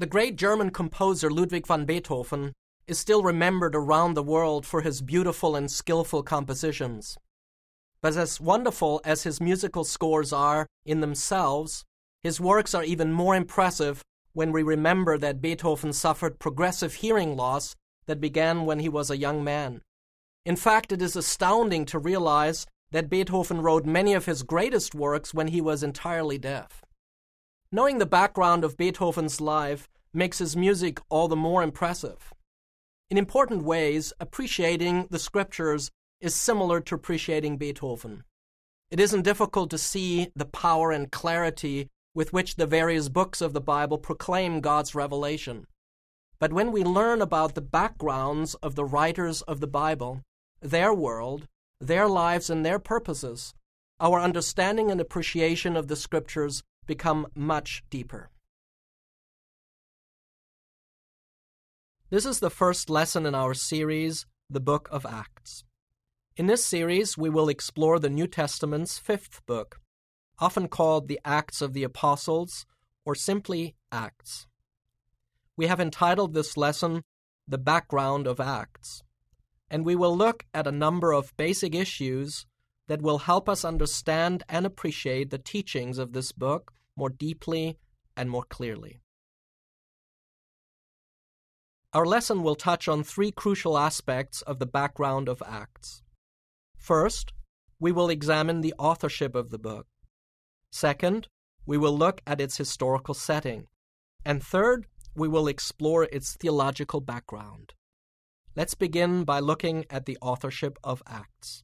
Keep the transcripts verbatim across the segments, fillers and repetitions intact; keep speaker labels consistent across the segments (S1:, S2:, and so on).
S1: The great German composer Ludwig van Beethoven is still remembered around the world for his beautiful and skillful compositions. But as wonderful as his musical scores are in themselves, his works are even more impressive when we remember that Beethoven suffered progressive hearing loss that began when he was a young man. In fact, it is astounding to realize that Beethoven wrote many of his greatest works when he was entirely deaf. Knowing the background of Beethoven's life makes his music all the more impressive. In important ways, appreciating the scriptures is similar to appreciating Beethoven. It isn't difficult to see the power and clarity with which the various books of the Bible proclaim God's revelation. But when we learn about the backgrounds of the writers of the Bible, their world, their lives, and their purposes, our understanding and appreciation of the scriptures become much deeper. This is the first lesson in our series, The Book of Acts. In this series, we will explore the New Testament's fifth book, often called the Acts of the Apostles, or simply Acts. We have entitled this lesson, The Background of Acts, and we will look at a number of basic issues that will help us understand and appreciate the teachings of this book more deeply and more clearly. Our lesson will touch on three crucial aspects of the background of Acts. First, we will examine the authorship of the book. Second, we will look at its historical setting. And third, we will explore its theological background. Let's begin by looking at the authorship of Acts.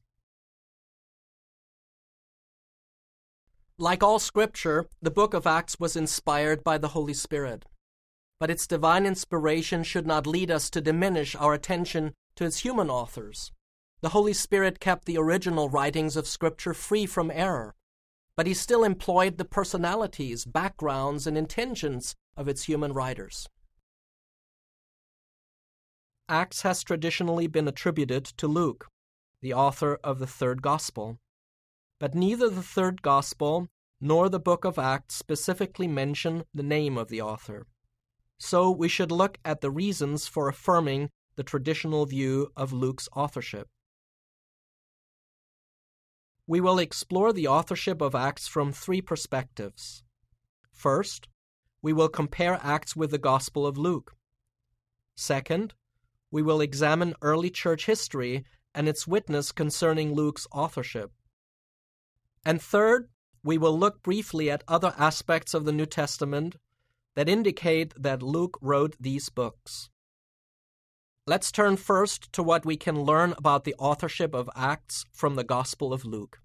S1: Like all Scripture, the book of Acts was inspired by the Holy Spirit. But its divine inspiration should not lead us to diminish our attention to its human authors. The Holy Spirit kept the original writings of Scripture free from error, but he still employed the personalities, backgrounds, and intentions of its human writers. Acts has traditionally been attributed to Luke, the author of the third gospel. But neither the third gospel nor the book of Acts specifically mention the name of the author. So we should look at the reasons for affirming the traditional view of Luke's authorship. We will explore the authorship of Acts from three perspectives. First, we will compare Acts with the Gospel of Luke. Second, we will examine early church history and its witness concerning Luke's authorship. And third, we will look briefly at other aspects of the New Testament that indicate that Luke wrote these books. Let's turn first to what we can learn about the authorship of Acts from the Gospel of Luke.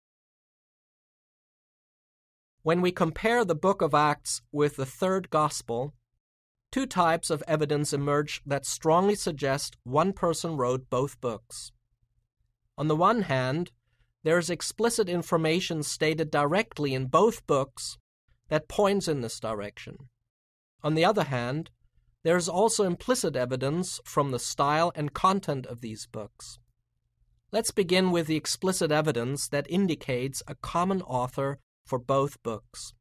S1: When we compare the book of Acts with the third Gospel, two types of evidence emerge that strongly suggest one person wrote both books. On the one hand, there is explicit information stated directly in both books that points in this direction. On the other hand, there is also implicit evidence from the style and content of these books. Let's begin with the explicit evidence that indicates a common author for both books.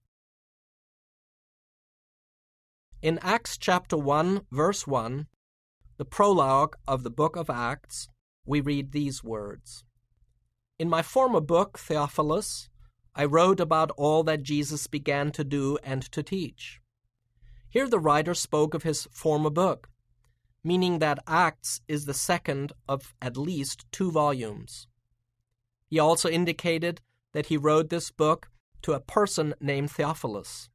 S1: In Acts chapter one, verse one, the prologue of the book of Acts, we read these words. In my former book, Theophilus, I wrote about all that Jesus began to do and to teach. Here the writer spoke of his former book, meaning that Acts is the second of at least two volumes. He also indicated that he wrote this book to a person named Theophilus.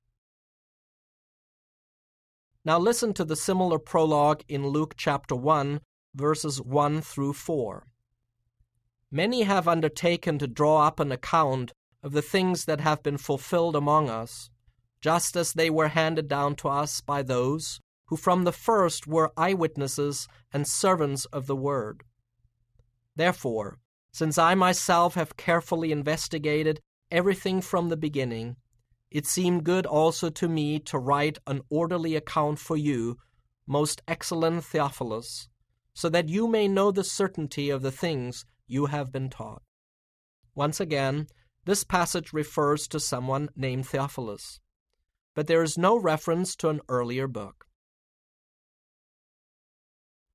S1: Now listen to the similar prologue in Luke chapter one, verses one through four. Many have undertaken to draw up an account of the things that have been fulfilled among us, just as they were handed down to us by those who from the first were eyewitnesses and servants of the word. Therefore, since I myself have carefully investigated everything from the beginning, it seemed good also to me to write an orderly account for you, most excellent Theophilus, so that you may know the certainty of the things you have been taught. Once again, this passage refers to someone named Theophilus, but there is no reference to an earlier book.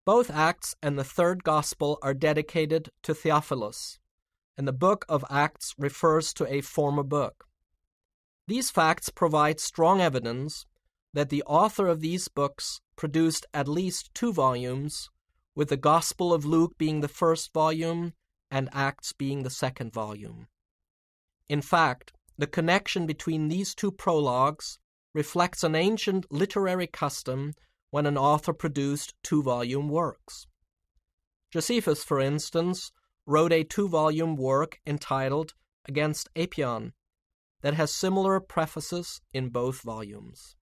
S1: Both Acts and the third Gospel are dedicated to Theophilus, and the book of Acts refers to a former book. These facts provide strong evidence that the author of these books produced at least two volumes, with the Gospel of Luke being the first volume and Acts being the second volume. In fact, the connection between these two prologues reflects an ancient literary custom when an author produced two-volume works. Josephus, for instance, wrote a two-volume work entitled Against Apion that has similar prefaces in both volumes.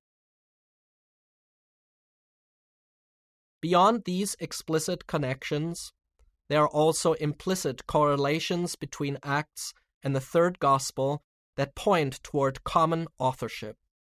S1: Beyond these explicit connections, there are also implicit correlations between Acts and the third Gospel that point toward common authorship.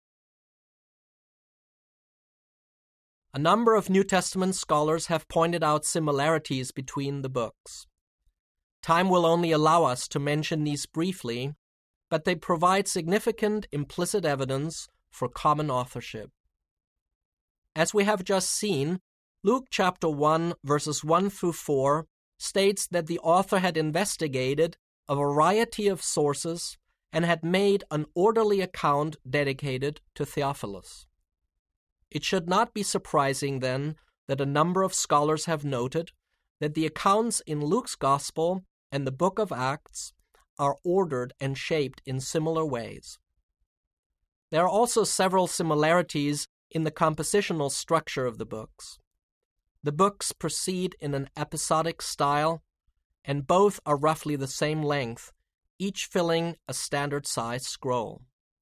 S1: A number of New Testament scholars have pointed out similarities between the books. Time will only allow us to mention these briefly, but they provide significant implicit evidence for common authorship. As we have just seen, Luke chapter one, verses one through four, states that the author had investigated a variety of sources and had made an orderly account dedicated to Theophilus. It should not be surprising, then, that a number of scholars have noted that the accounts in Luke's Gospel and the book of Acts are ordered and shaped in similar ways. There are also several similarities in the compositional structure of the books. The books proceed in an episodic style, and both are roughly the same length, each filling a standard-sized scroll.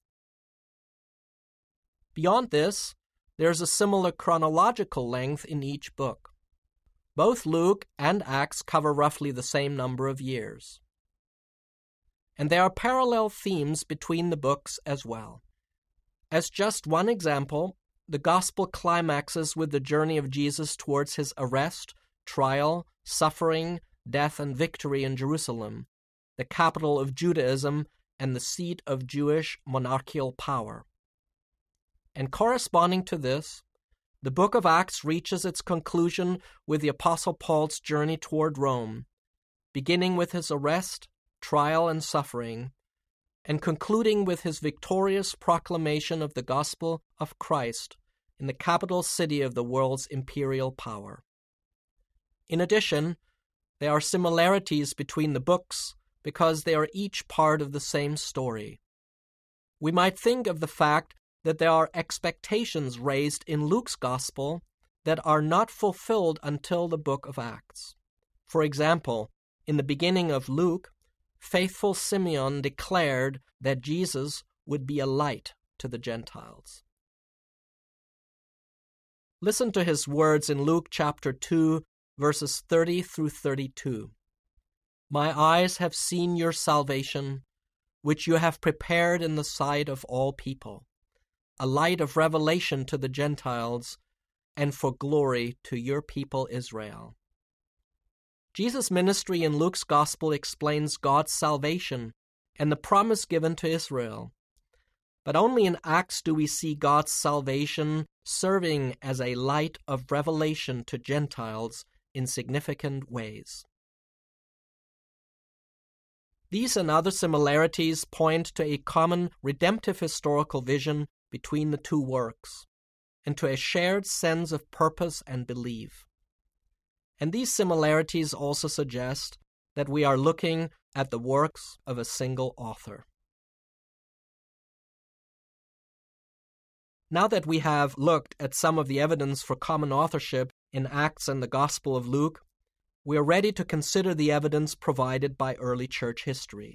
S1: Beyond this, there is a similar chronological length in each book. Both Luke and Acts cover roughly the same number of years. And there are parallel themes between the books as well. As just one example, the Gospel climaxes with the journey of Jesus towards his arrest, trial, suffering, death, and victory in Jerusalem, the capital of Judaism and the seat of Jewish monarchical power. And corresponding to this, the book of Acts reaches its conclusion with the Apostle Paul's journey toward Rome, beginning with his arrest, trial, and suffering, and concluding with his victorious proclamation of the gospel of Christ in the capital city of the world's imperial power. In addition, there are similarities between the books because they are each part of the same story. We might think of the fact that there are expectations raised in Luke's Gospel that are not fulfilled until the book of Acts. For example, in the beginning of Luke, faithful Simeon declared that Jesus would be a light to the Gentiles. Listen to his words in Luke chapter two, verses thirty through thirty-two. My eyes have seen your salvation, which you have prepared in the sight of all people, a light of revelation to the Gentiles, and for glory to your people Israel. Jesus' ministry in Luke's Gospel explains God's salvation and the promise given to Israel. But only in Acts do we see God's salvation serving as a light of revelation to Gentiles in significant ways. These and other similarities point to a common redemptive historical vision between the two works, and to a shared sense of purpose and belief. And these similarities also suggest that we are looking at the works of a single author. Now that we have looked at some of the evidence for common authorship in Acts and the Gospel of Luke, we are ready to consider the evidence provided by early church history.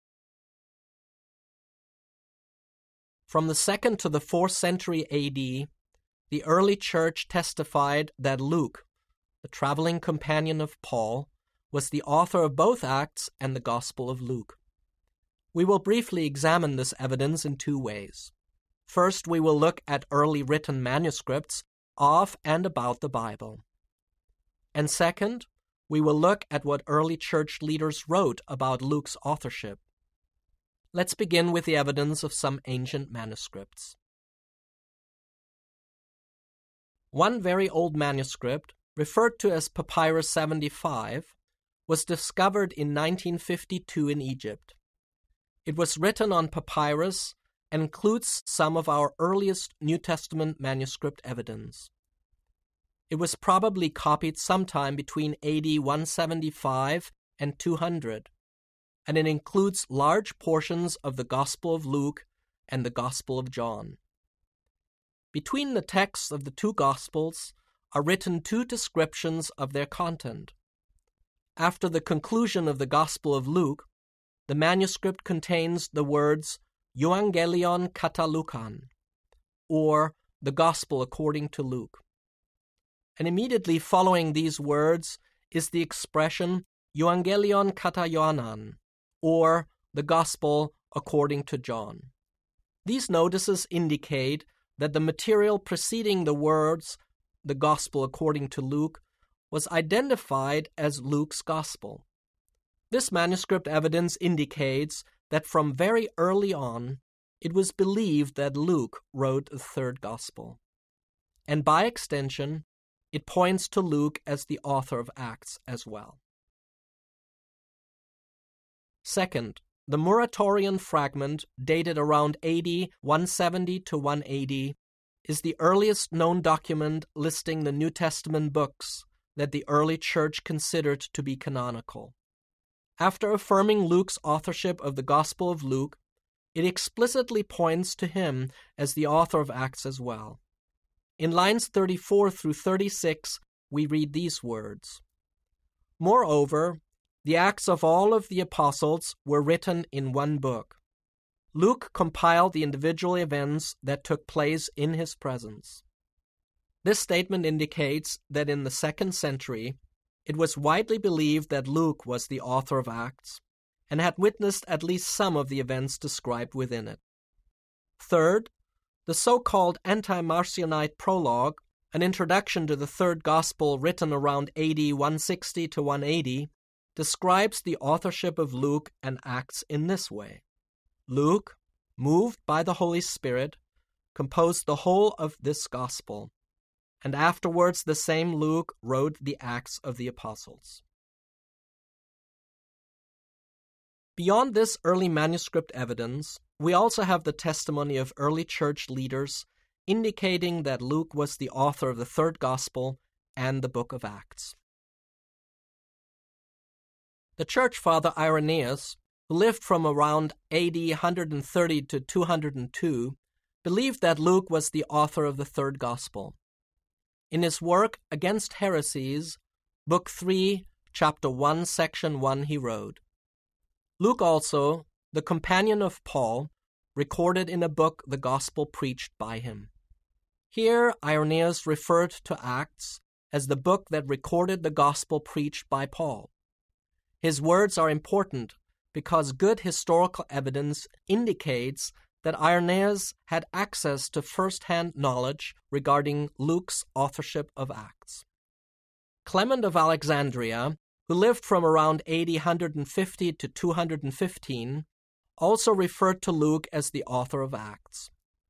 S1: From the second to the fourth century A D, the early church testified that Luke, the traveling companion of Paul, was the author of both Acts and the Gospel of Luke. We will briefly examine this evidence in two ways. First, we will look at early written manuscripts of and about the Bible. And second, we will look at what early church leaders wrote about Luke's authorship. Let's begin with the evidence of some ancient manuscripts. One very old manuscript, referred to as Papyrus seventy-five, was discovered in nineteen fifty-two in Egypt. It was written on papyrus and includes some of our earliest New Testament manuscript evidence. It was probably copied sometime between A D one seventy-five and two hundred, and it includes large portions of the Gospel of Luke and the Gospel of John. Between the texts of the two Gospels are written two descriptions of their content. After the conclusion of the Gospel of Luke, the manuscript contains the words Euangelion kata Lukan, or the Gospel according to Luke. And immediately following these words is the expression Euangelion kata Ioannan, or the Gospel according to John. These notices indicate that the material preceding the words the Gospel according to Luke was identified as Luke's Gospel. This manuscript evidence indicates that from very early on, it was believed that Luke wrote the third Gospel. And by extension, it points to Luke as the author of Acts as well. Second, the Muratorian fragment, dated around A D one seventy to one eighty, is the earliest known document listing the New Testament books that the early church considered to be canonical. After affirming Luke's authorship of the Gospel of Luke, it explicitly points to him as the author of Acts as well. In lines thirty-four through thirty-six, we read these words: Moreover, the Acts of all of the apostles were written in one book. Luke compiled the individual events that took place in his presence. This statement indicates that in the second century, it was widely believed that Luke was the author of Acts and had witnessed at least some of the events described within it. Third, the so-called anti-Marcionite prologue, an introduction to the third gospel written around A D one sixty to one eighty, describes the authorship of Luke and Acts in this way. Luke, moved by the Holy Spirit, composed the whole of this gospel, and afterwards the same Luke wrote the Acts of the Apostles. Beyond this early manuscript evidence, we also have the testimony of early church leaders indicating that Luke was the author of the third gospel and the book of Acts. The church father Irenaeus, who lived from around A D one thirty to two hundred two, believed that Luke was the author of the third gospel. In his work Against Heresies, Book three, Chapter one, Section one, he wrote, Luke also, the companion of Paul, recorded in a book the gospel preached by him. Here, Irenaeus referred to Acts as the book that recorded the gospel preached by Paul. His words are important because good historical evidence indicates that Irenaeus had access to first-hand knowledge regarding Luke's authorship of Acts. Clement of Alexandria, who lived from around A D one fifty to two hundred fifteen, also referred to Luke as the author of Acts.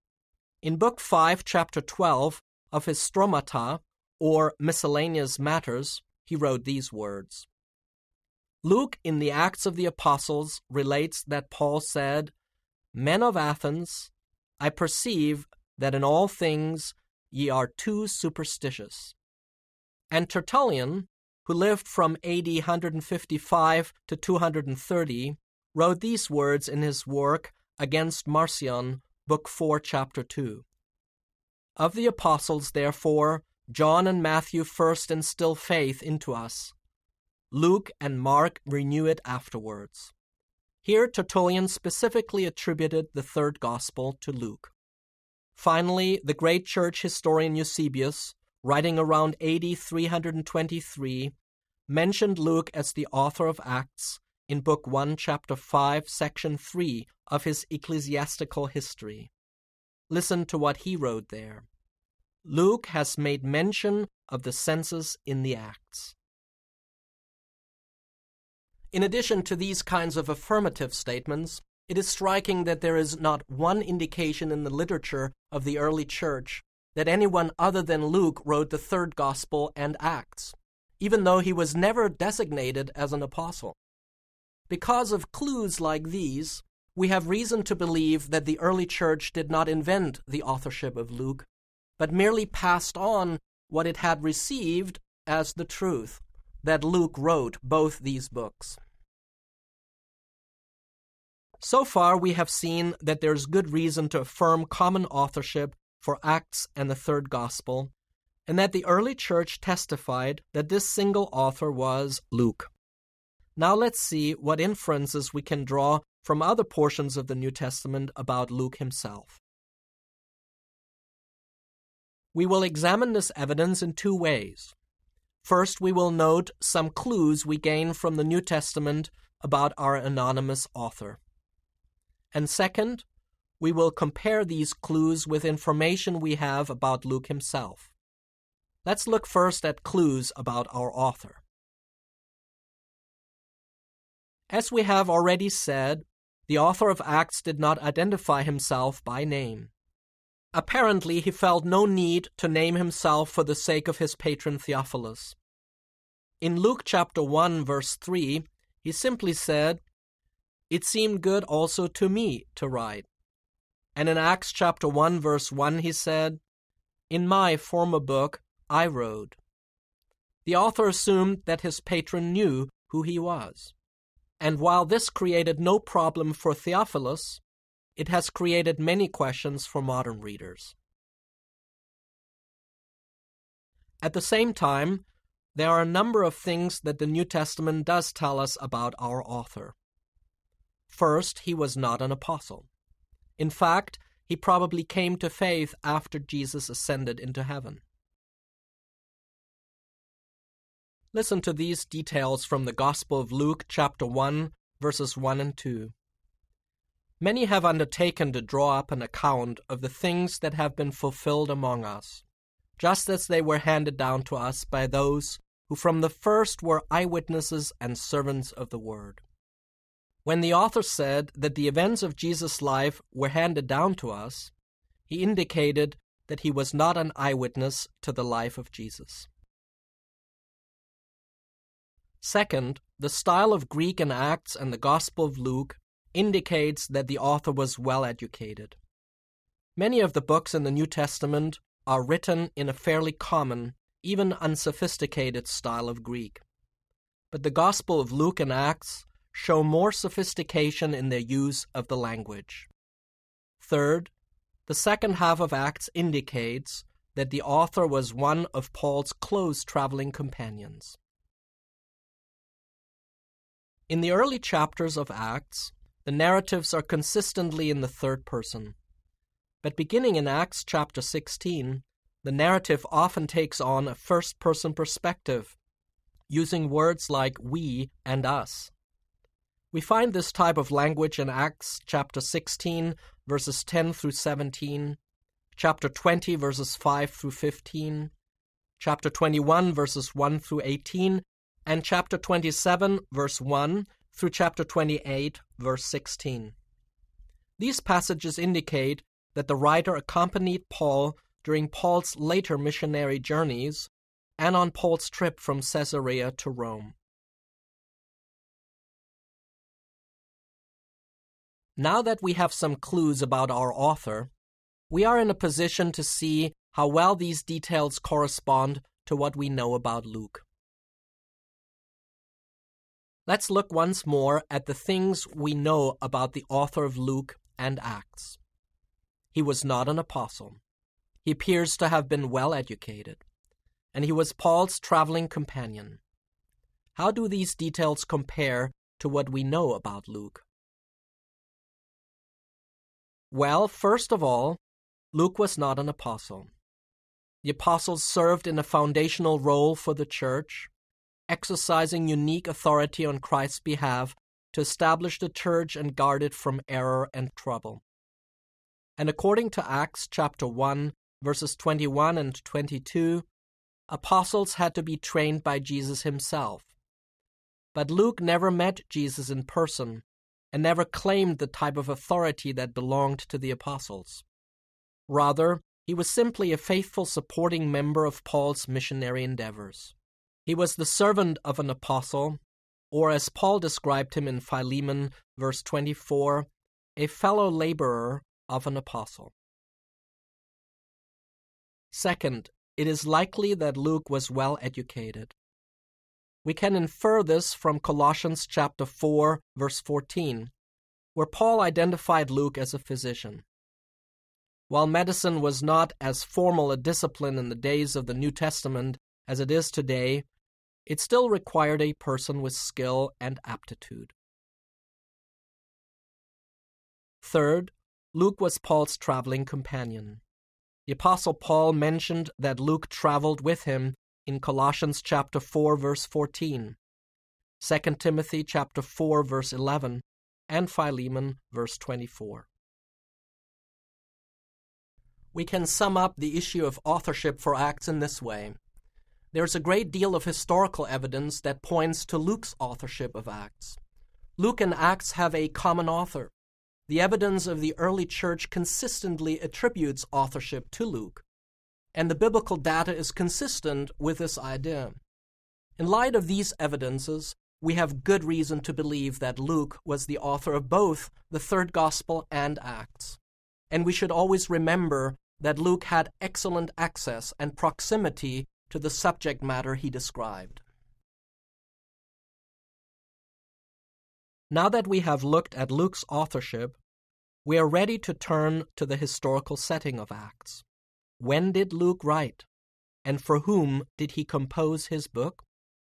S1: In Book five, Chapter twelve of his Stromata, or Miscellaneous Matters, he wrote these words. Luke, in the Acts of the Apostles, relates that Paul said, Men of Athens, I perceive that in all things ye are too superstitious. And Tertullian, who lived from A D one fifty-five to two hundred thirty, wrote these words in his work Against Marcion, Book four, Chapter two. Of the apostles, therefore, John and Matthew first instill faith into us. Luke and Mark renew it afterwards. Here, Tertullian specifically attributed the third gospel to Luke. Finally, the great church historian Eusebius, writing around A D three hundred twenty-three, mentioned Luke as the author of Acts in Book one, Chapter five, Section three of his Ecclesiastical History. Listen to what he wrote there. Luke has made mention of the census in the Acts. In addition to these kinds of affirmative statements, it is striking that there is not one indication in the literature of the early church that anyone other than Luke wrote the third Gospel and Acts, even though he was never designated as an apostle. Because of clues like these, we have reason to believe that the early church did not invent the authorship of Luke, but merely passed on what it had received as the truth, that Luke wrote both these books. So far, we have seen that there is good reason to affirm common authorship for Acts and the third Gospel, and that the early church testified that this single author was Luke. Now let's see what inferences we can draw from other portions of the New Testament about Luke himself. We will examine this evidence in two ways. First, we will note some clues we gain from the New Testament about our anonymous author. And second, we will compare these clues with information we have about Luke himself. Let's look first at clues about our author. As we have already said, the author of Acts did not identify himself by name. Apparently, he felt no need to name himself for the sake of his patron Theophilus. In Luke chapter one, verse three, he simply said, "It seemed good also to me to write." And in Acts chapter one, verse one, he said, "In my former book I wrote." The author assumed that his patron knew who he was. And while this created no problem for Theophilus, it has created many questions for modern readers. At the same time, there are a number of things that the New Testament does tell us about our author. First, he was not an apostle. In fact, he probably came to faith after Jesus ascended into heaven. Listen to these details from the Gospel of Luke, chapter one, verses one and two. Many have undertaken to draw up an account of the things that have been fulfilled among us, just as they were handed down to us by those who from the first were eyewitnesses and servants of the word. When the author said that the events of Jesus' life were handed down to us, he indicated that he was not an eyewitness to the life of Jesus. Second, the style of Greek in Acts and the Gospel of Luke indicates that the author was well educated. Many of the books in the New Testament are written in a fairly common, even unsophisticated style of Greek. But the Gospel of Luke and Acts show more sophistication in their use of the language. Third, the second half of Acts indicates that the author was one of Paul's close traveling companions. In the early chapters of Acts, the narratives are consistently in the third person. But beginning in Acts chapter sixteen, the narrative often takes on a first-person perspective, using words like we and us. We find this type of language in Acts chapter sixteen, verses ten through seventeen, chapter twenty, verses five through fifteen, chapter twenty-one, verses one through eighteen, and chapter twenty-seven, verse one, through chapter twenty-eight, verse sixteen. These passages indicate that the writer accompanied Paul during Paul's later missionary journeys and on Paul's trip from Caesarea to Rome. Now that we have some clues about our author, we are in a position to see how well these details correspond to what we know about Luke. Let's look once more at the things we know about the author of Luke and Acts. He was not an apostle. He appears to have been well educated, and he was Paul's traveling companion. How do these details compare to what we know about Luke? Well, first of all, Luke was not an apostle. The apostles served in a foundational role for the church, exercising unique authority on Christ's behalf to establish the church and guard it from error and trouble. And according to Acts chapter one, verses twenty-one and twenty-two, apostles had to be trained by Jesus himself. But Luke never met Jesus in person and never claimed the type of authority that belonged to the apostles. Rather, He was simply a faithful supporting member of Paul's missionary endeavors. He was the servant of an apostle, or as Paul described him in Philemon, verse twenty-four, a fellow laborer of an apostle. Second, it is likely that Luke was well educated. We can infer this from Colossians chapter four, verse fourteen, where Paul identified Luke as a physician. While medicine was not as formal a discipline in the days of the New Testament as it is today, it still required a person with skill and aptitude. Third, Luke was Paul's traveling companion. The Apostle Paul mentioned that Luke traveled with him in Colossians chapter four, verse fourteen, Second Timothy chapter four, verse eleven, and Philemon, verse twenty-four. We can sum up the issue of authorship for Acts in this way. There's a great deal of historical evidence that points to Luke's authorship of Acts. Luke and Acts have a common author. The evidence of the early church consistently attributes authorship to Luke, and the biblical data is consistent with this idea. In light of these evidences, we have good reason to believe that Luke was the author of both the third gospel and Acts. And we should always remember that Luke had excellent access and proximity to the subject matter he described. Now that we have looked at Luke's authorship, we are ready to turn to the historical setting of Acts. When did Luke write? And for whom did he compose his book?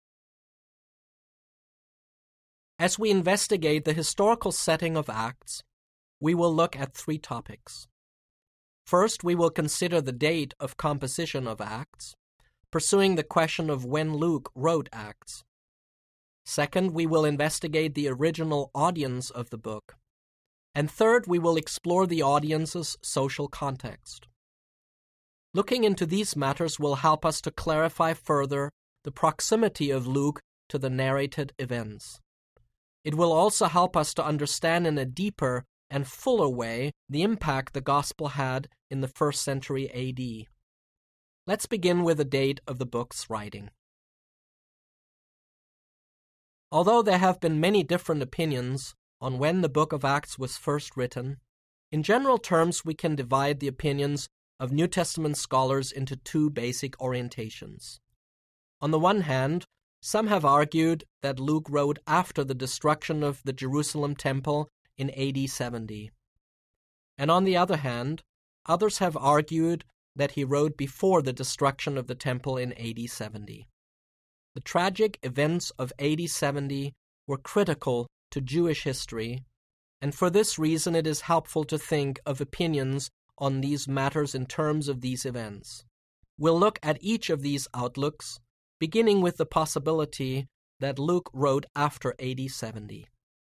S1: As we investigate the historical setting of Acts, we will look at three topics. First, we will consider the date of composition of Acts, pursuing the question of when Luke wrote Acts. Second, we will investigate the original audience of the book. And third, we will explore the audience's social context. Looking into these matters will help us to clarify further the proximity of Luke to the narrated events. It will also help us to understand in a deeper and fuller way the impact the gospel had in the first century A D. Let's begin with the date of the book's writing. Although there have been many different opinions on when the book of Acts was first written, in general terms we can divide the opinions of New Testament scholars into two basic orientations. On the one hand, some have argued that Luke wrote after the destruction of the Jerusalem temple in A D seventy. And on the other hand, others have argued that he wrote before the destruction of the temple in A D seventy. The tragic events of A D seventy were critical to Jewish history, and for this reason it is helpful to think of opinions on these matters in terms of these events. We'll look at each of these outlooks, beginning with the possibility that Luke wrote after A D seventy.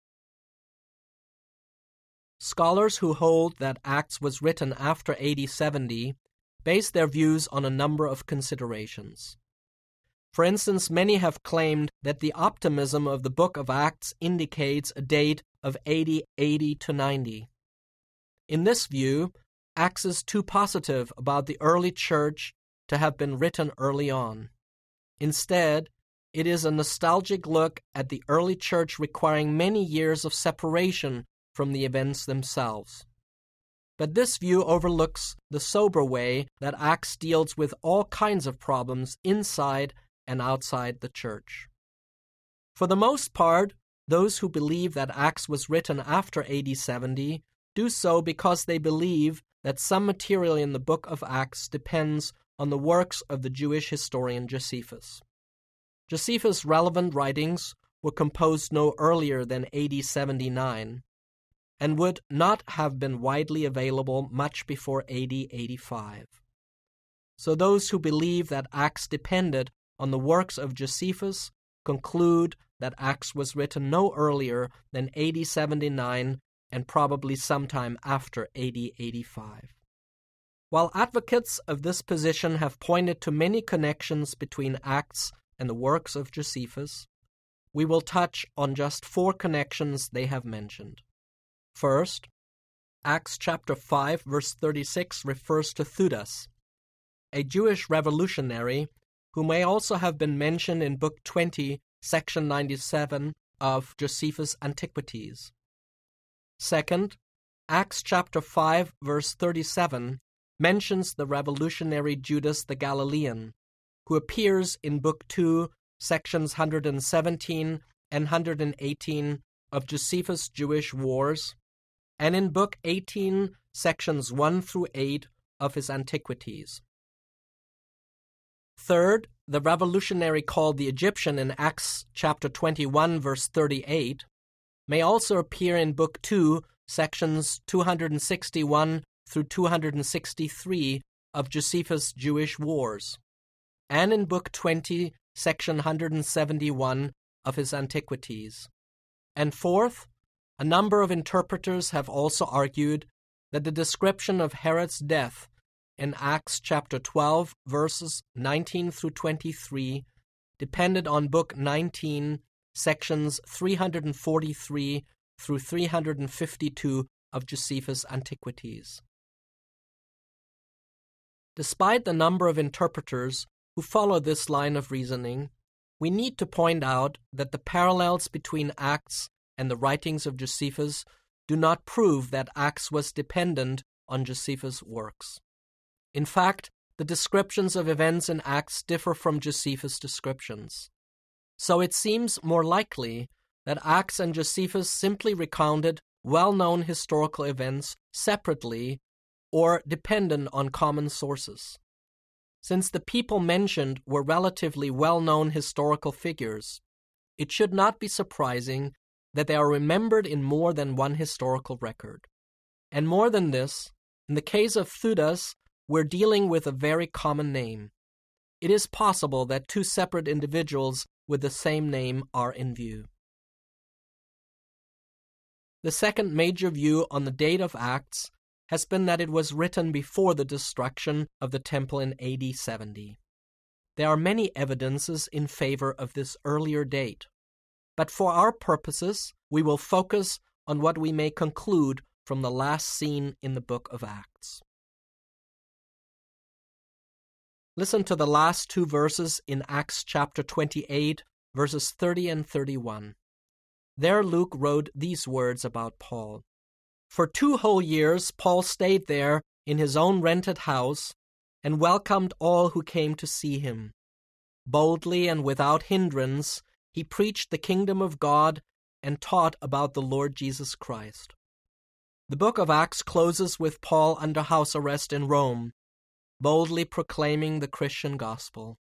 S1: Scholars who hold that Acts was written after A D seventy base their views on a number of considerations. For instance, many have claimed that the optimism of the book of Acts indicates a date of A D eighty to ninety. In this view, Acts is too positive about the early church to have been written early on. Instead, it is a nostalgic look at the early church requiring many years of separation from the events themselves. But this view overlooks the sober way that Acts deals with all kinds of problems inside and outside the church. For the most part, those who believe that Acts was written after A D seventy do so because they believe that some material in the book of Acts depends on the works of the Jewish historian Josephus. Josephus' relevant writings were composed no earlier than A D seventy-nine, and would not have been widely available much before A D eighty-five. So those who believe that Acts depended on the works of Josephus conclude that Acts was written no earlier than A D seventy-nine and probably sometime after A D eighty-five. While advocates of this position have pointed to many connections between Acts and the works of Josephus, we will touch on just four connections they have mentioned. First, Acts chapter five, verse thirty-six refers to Theudas, a Jewish revolutionary who may also have been mentioned in Book twenty, section ninety-seven of Josephus' Antiquities. Second, Acts chapter five, verse thirty-seven mentions the revolutionary Judas the Galilean, who appears in Book two, sections one hundred seventeen and one hundred eighteen of Josephus' Jewish Wars, and in Book eighteen, sections one through eight of his Antiquities. Third, the revolutionary called the Egyptian in Acts chapter twenty-one, verse thirty-eight, may also appear in Book two, sections two hundred sixty-one through two hundred sixty-three of Josephus' Jewish Wars, and in Book twenty, section one hundred seventy-one of his Antiquities. And fourth, a number of interpreters have also argued that the description of Herod's death in Acts chapter twelve, verses nineteen through twenty-three, depended on Book nineteen, sections three hundred forty-three through three hundred fifty-two of Josephus' Antiquities. Despite the number of interpreters who follow this line of reasoning, we need to point out that the parallels between Acts and the writings of Josephus do not prove that Acts was dependent on Josephus' works. In fact, the descriptions of events in Acts differ from Josephus' descriptions. So it seems more likely that Acts and Josephus simply recounted well-known historical events separately or dependent on common sources. Since the people mentioned were relatively well-known historical figures, it should not be surprising that they are remembered in more than one historical record. And more than this, in the case of Theudas, we're dealing with a very common name. It is possible that two separate individuals with the same name are in view. The second major view on the date of Acts has been that it was written before the destruction of the temple in A D seventy. There are many evidences in favor of this earlier date, but for our purposes, we will focus on what we may conclude from the last scene in the book of Acts. Listen to the last two verses in Acts chapter twenty-eight, verses thirty and thirty-one. There Luke wrote these words about Paul. For two whole years Paul stayed there in his own rented house and welcomed all who came to see him. Boldly and without hindrance, he preached the kingdom of God and taught about the Lord Jesus Christ. The book of Acts closes with Paul under house arrest in Rome, boldly proclaiming the Christian gospel.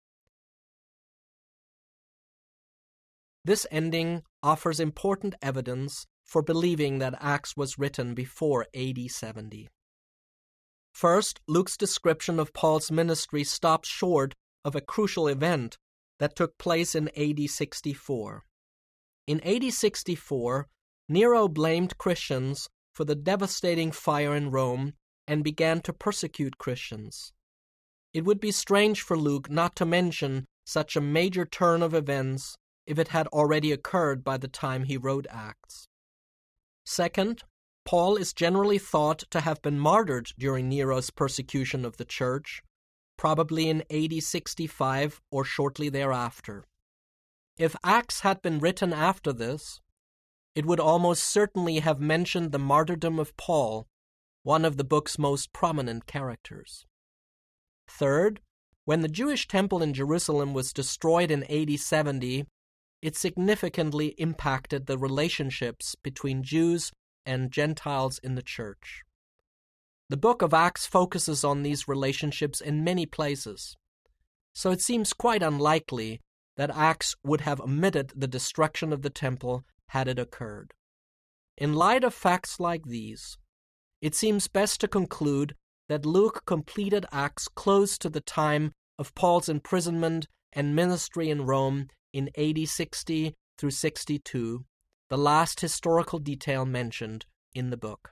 S1: This ending offers important evidence for believing that Acts was written before A D seventy. First, Luke's description of Paul's ministry stops short of a crucial event that took place in A D sixty-four. In A D sixty-four, Nero blamed Christians for the devastating fire in Rome and began to persecute Christians. It would be strange for Luke not to mention such a major turn of events if it had already occurred by the time he wrote Acts. Second, Paul is generally thought to have been martyred during Nero's persecution of the church, probably in A D sixty-five or shortly thereafter. If Acts had been written after this, it would almost certainly have mentioned the martyrdom of Paul, one of the book's most prominent characters. Third, when the Jewish temple in Jerusalem was destroyed in A D seventy, it significantly impacted the relationships between Jews and Gentiles in the church. The book of Acts focuses on these relationships in many places, so it seems quite unlikely that Acts would have omitted the destruction of the temple had it occurred. In light of facts like these, it seems best to conclude that Luke completed Acts close to the time of Paul's imprisonment and ministry in Rome in A D sixty through sixty-two, the last historical detail mentioned in the book.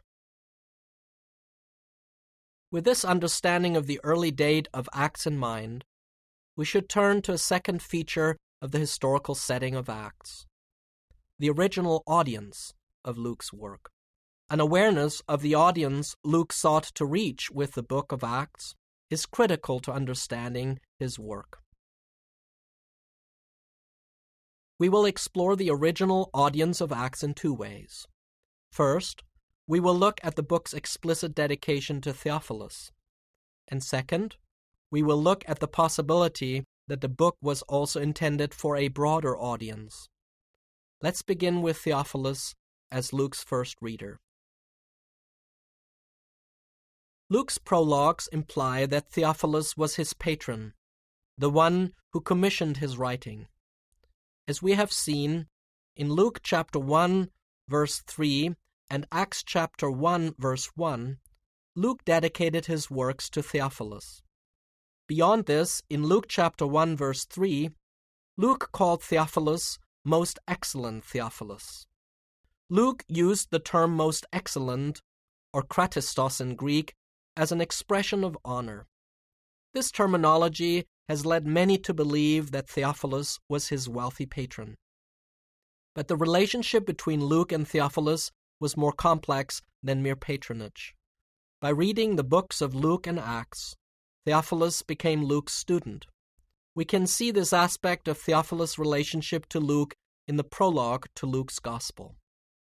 S1: With this understanding of the early date of Acts in mind, we should turn to a second feature of the historical setting of Acts, the original audience of Luke's work. an awareness of the audience Luke sought to reach with the book of Acts is critical to understanding his work. We will explore the original audience of Acts in two ways. First, we will look at the book's explicit dedication to Theophilus. And second, we will look at the possibility that the book was also intended for a broader audience. Let's begin with Theophilus as Luke's first reader. Luke's prologues imply that Theophilus was his patron, the one who commissioned his writing. As we have seen, in Luke chapter one, verse three, and Acts chapter one, verse one, Luke dedicated his works to Theophilus. Beyond this, in Luke chapter one, verse three, Luke called Theophilus most excellent Theophilus. Luke used the term most excellent, or kratistos in Greek, as an expression of honor. This terminology has led many to believe that Theophilus was his wealthy patron. But the relationship between Luke and Theophilus was more complex than mere patronage. By reading the books of Luke and Acts, Theophilus became Luke's student. We can see this aspect of Theophilus' relationship to Luke in the prologue to Luke's Gospel.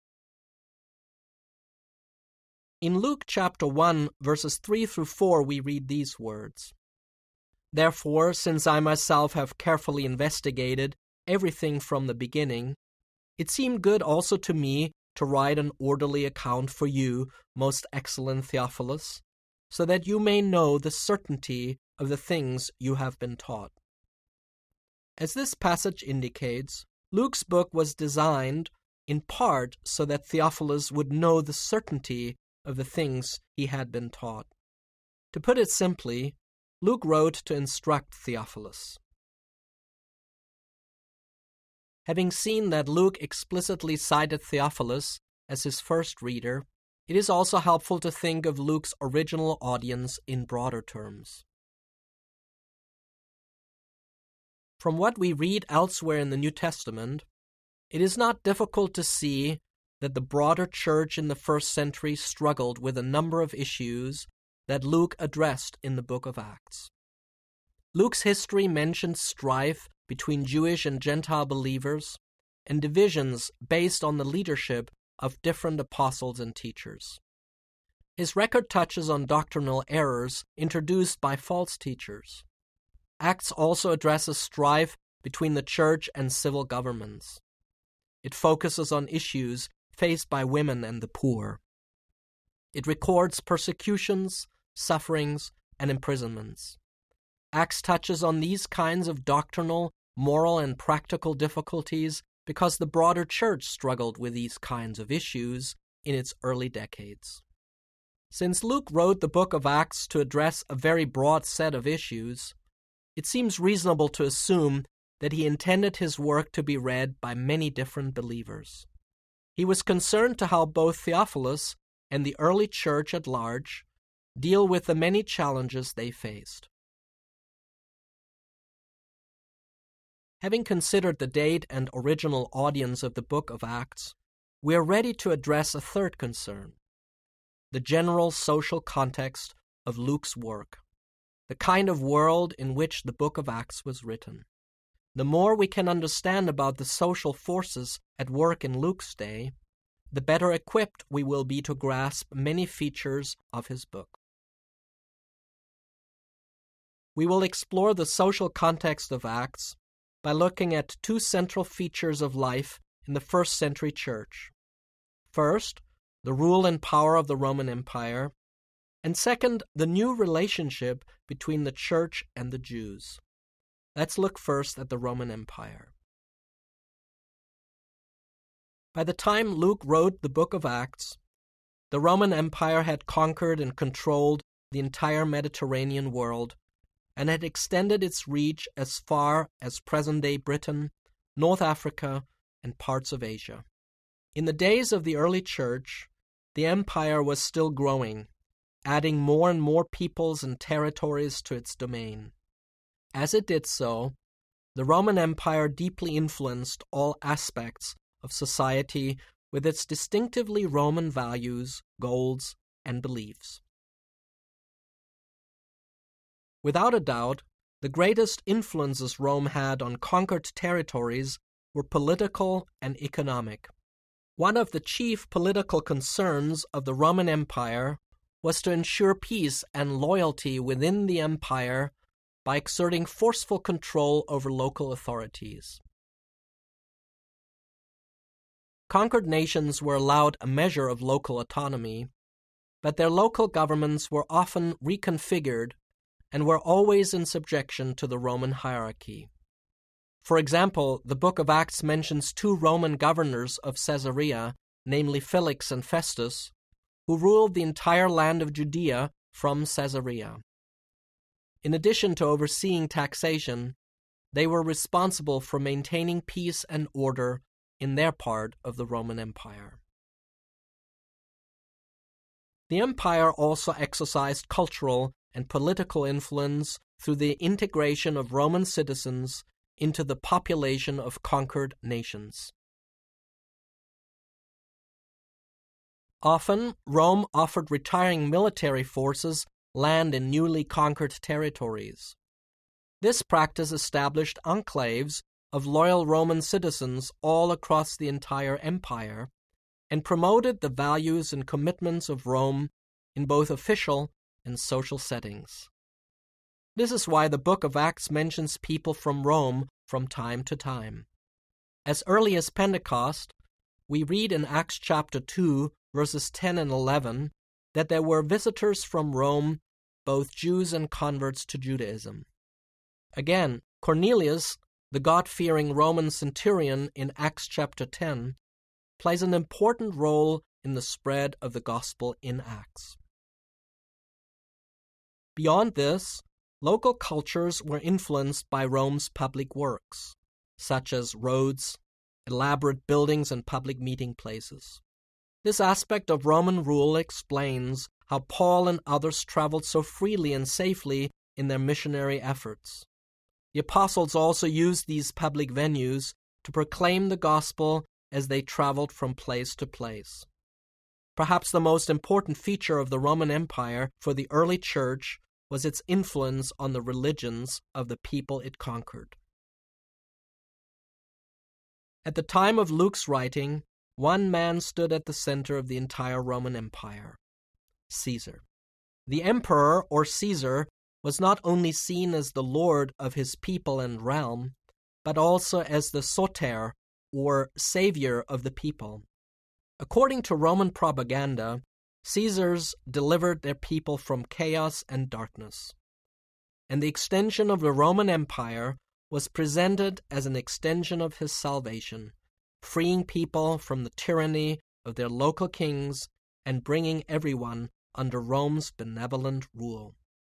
S1: In Luke chapter one, verses three through four, we read these words. Therefore, since I myself have carefully investigated everything from the beginning, it seemed good also to me to write an orderly account for you, most excellent Theophilus, so that you may know the certainty of the things you have been taught. As this passage indicates, Luke's book was designed in part so that Theophilus would know the certainty of the things he had been taught. To put it simply, Luke wrote to instruct Theophilus. Having seen that Luke explicitly cited Theophilus as his first reader, it is also helpful to think of Luke's original audience in broader terms. From what we read elsewhere in the New Testament, it is not difficult to see that the broader church in the first century struggled with a number of issues that Luke addressed in the book of Acts. Luke's history mentions strife between Jewish and Gentile believers and divisions based on the leadership of different apostles and teachers. His record touches on doctrinal errors introduced by false teachers. Acts also addresses strife between the church and civil governments. It focuses on issues faced by women and the poor. It records persecutions, sufferings, and imprisonments. Acts touches on these kinds of doctrinal, moral, and practical difficulties because the broader church struggled with these kinds of issues in its early decades. Since Luke wrote the book of Acts to address a very broad set of issues, it seems reasonable to assume that he intended his work to be read by many different believers. He was concerned to help both Theophilus and the early church at large deal with the many challenges they faced. Having considered the date and original audience of the book of Acts, we are ready to address a third concern: the general social context of Luke's work, the kind of world in which the book of Acts was written. The more we can understand about the social forces at work in Luke's day, the better equipped we will be to grasp many features of his book. We will explore the social context of Acts by looking at two central features of life in the first century church. First, the rule and power of the Roman Empire, and second, the new relationship between the church and the Jews. Let's look first at the Roman Empire. By the time Luke wrote the book of Acts, the Roman Empire had conquered and controlled the entire Mediterranean world and had extended its reach as far as present-day Britain, North Africa, and parts of Asia. In the days of the early church, the empire was still growing, adding more and more peoples and territories to its domain. As it did so, the Roman Empire deeply influenced all aspects of society with its distinctively Roman values, goals, and beliefs. Without a doubt, the greatest influences Rome had on conquered territories were political and economic. One of the chief political concerns of the Roman Empire was to ensure peace and loyalty within the empire by exerting forceful control over local authorities. Conquered nations were allowed a measure of local autonomy, but their local governments were often reconfigured and were always in subjection to the Roman hierarchy. For example, the book of Acts mentions two Roman governors of Caesarea, namely Felix and Festus, who ruled the entire land of Judea from Caesarea. In addition to overseeing taxation, they were responsible for maintaining peace and order in their part of the Roman Empire. The empire also exercised cultural and political influence through the integration of Roman citizens into the population of conquered nations. Often, Rome offered retiring military forces land in newly conquered territories. This practice established enclaves of loyal Roman citizens all across the entire empire and promoted the values and commitments of Rome in both official and social settings. This is why the book of Acts mentions people from Rome from time to time. As early as Pentecost, we read in Acts chapter two, verses ten and eleven, that there were visitors from Rome, both Jews and converts to Judaism. Again, Cornelius, the God-fearing Roman centurion in Acts chapter ten, plays an important role in the spread of the gospel in Acts. Beyond this, local cultures were influenced by Rome's public works, such as roads, elaborate buildings, and public meeting places. This aspect of Roman rule explains how Paul and others traveled so freely and safely in their missionary efforts. The apostles also used these public venues to proclaim the gospel as they traveled from place to place. Perhaps the most important feature of the Roman Empire for the early church was its influence on the religions of the people it conquered. At the time of Luke's writing, one man stood at the center of the entire Roman Empire: Caesar. The emperor, or Caesar, was not only seen as the lord of his people and realm, but also as the soter, or savior of the people. According to Roman propaganda, Caesars delivered their people from chaos and darkness, and the extension of the Roman Empire was presented as an extension of his salvation, freeing people from the tyranny of their local kings and bringing everyone under Rome's benevolent rule.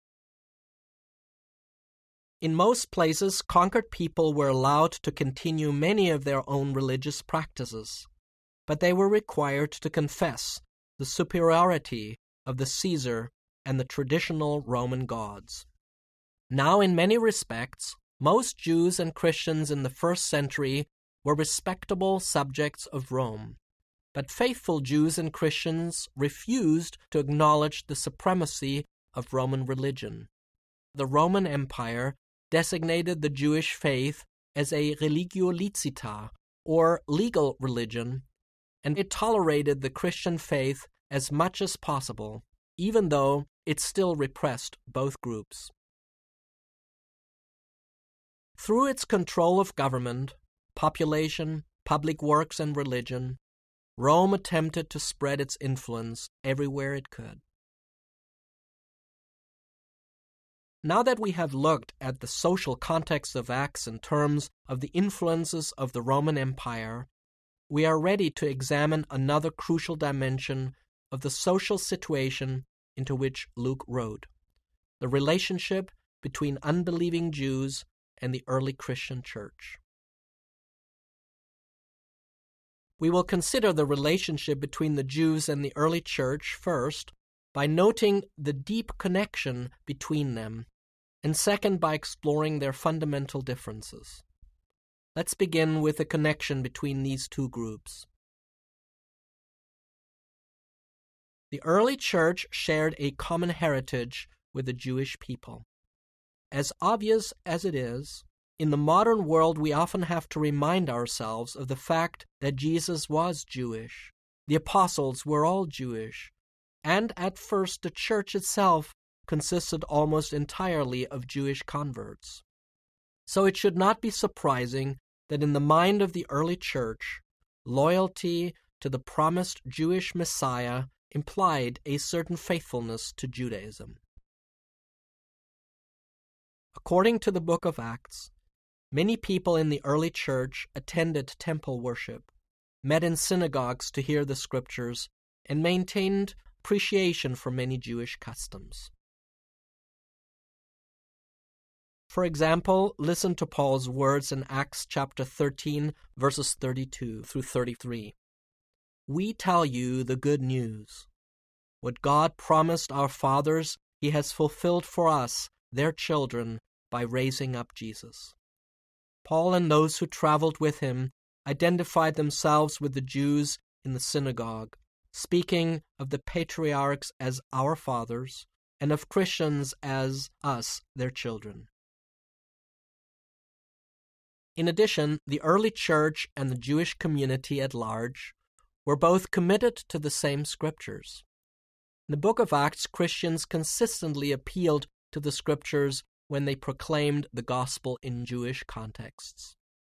S1: In most places, conquered people were allowed to continue many of their own religious practices, but they were required to confess the superiority of the Caesar and the traditional Roman gods. Now, in many respects, most Jews and Christians in the first century were respectable subjects of Rome, but faithful Jews and Christians refused to acknowledge the supremacy of Roman religion. The Roman Empire designated the Jewish faith as a religio licita, or legal religion, and it tolerated the Christian faith as much as possible, even though it still repressed both groups. Through its control of government, population, public works, and religion, Rome attempted to spread its influence everywhere it could. Now that we have looked at the social context of Acts in terms of the influences of the Roman Empire, we are ready to examine another crucial dimension of the social situation into which Luke wrote: the relationship between unbelieving Jews and the early Christian church. We will consider the relationship between the Jews and the early church first by noting the deep connection between them, and second by exploring their fundamental differences. Let's begin with the connection between these two groups. The early church shared a common heritage with the Jewish people. As obvious as it is, in the modern world we often have to remind ourselves of the fact that Jesus was Jewish. The apostles were all Jewish, and at first the church itself consisted almost entirely of Jewish converts. So it should not be surprising that in the mind of the early church, loyalty to the promised Jewish Messiah implied a certain faithfulness to Judaism. According to the book of Acts, many people in the early church attended temple worship, met in synagogues to hear the scriptures, and maintained appreciation for many Jewish customs. For example, listen to Paul's words in Acts chapter thirteen, verses thirty-two through thirty-three. We tell you the good news. What God promised our fathers, He has fulfilled for us, their children, by raising up Jesus. Paul and those who traveled with him identified themselves with the Jews in the synagogue, speaking of the patriarchs as our fathers and of Christians as us, their children. In addition, the early church and the Jewish community at large were both committed to the same scriptures. In the book of Acts, Christians consistently appealed to the scriptures when they proclaimed the gospel in Jewish contexts.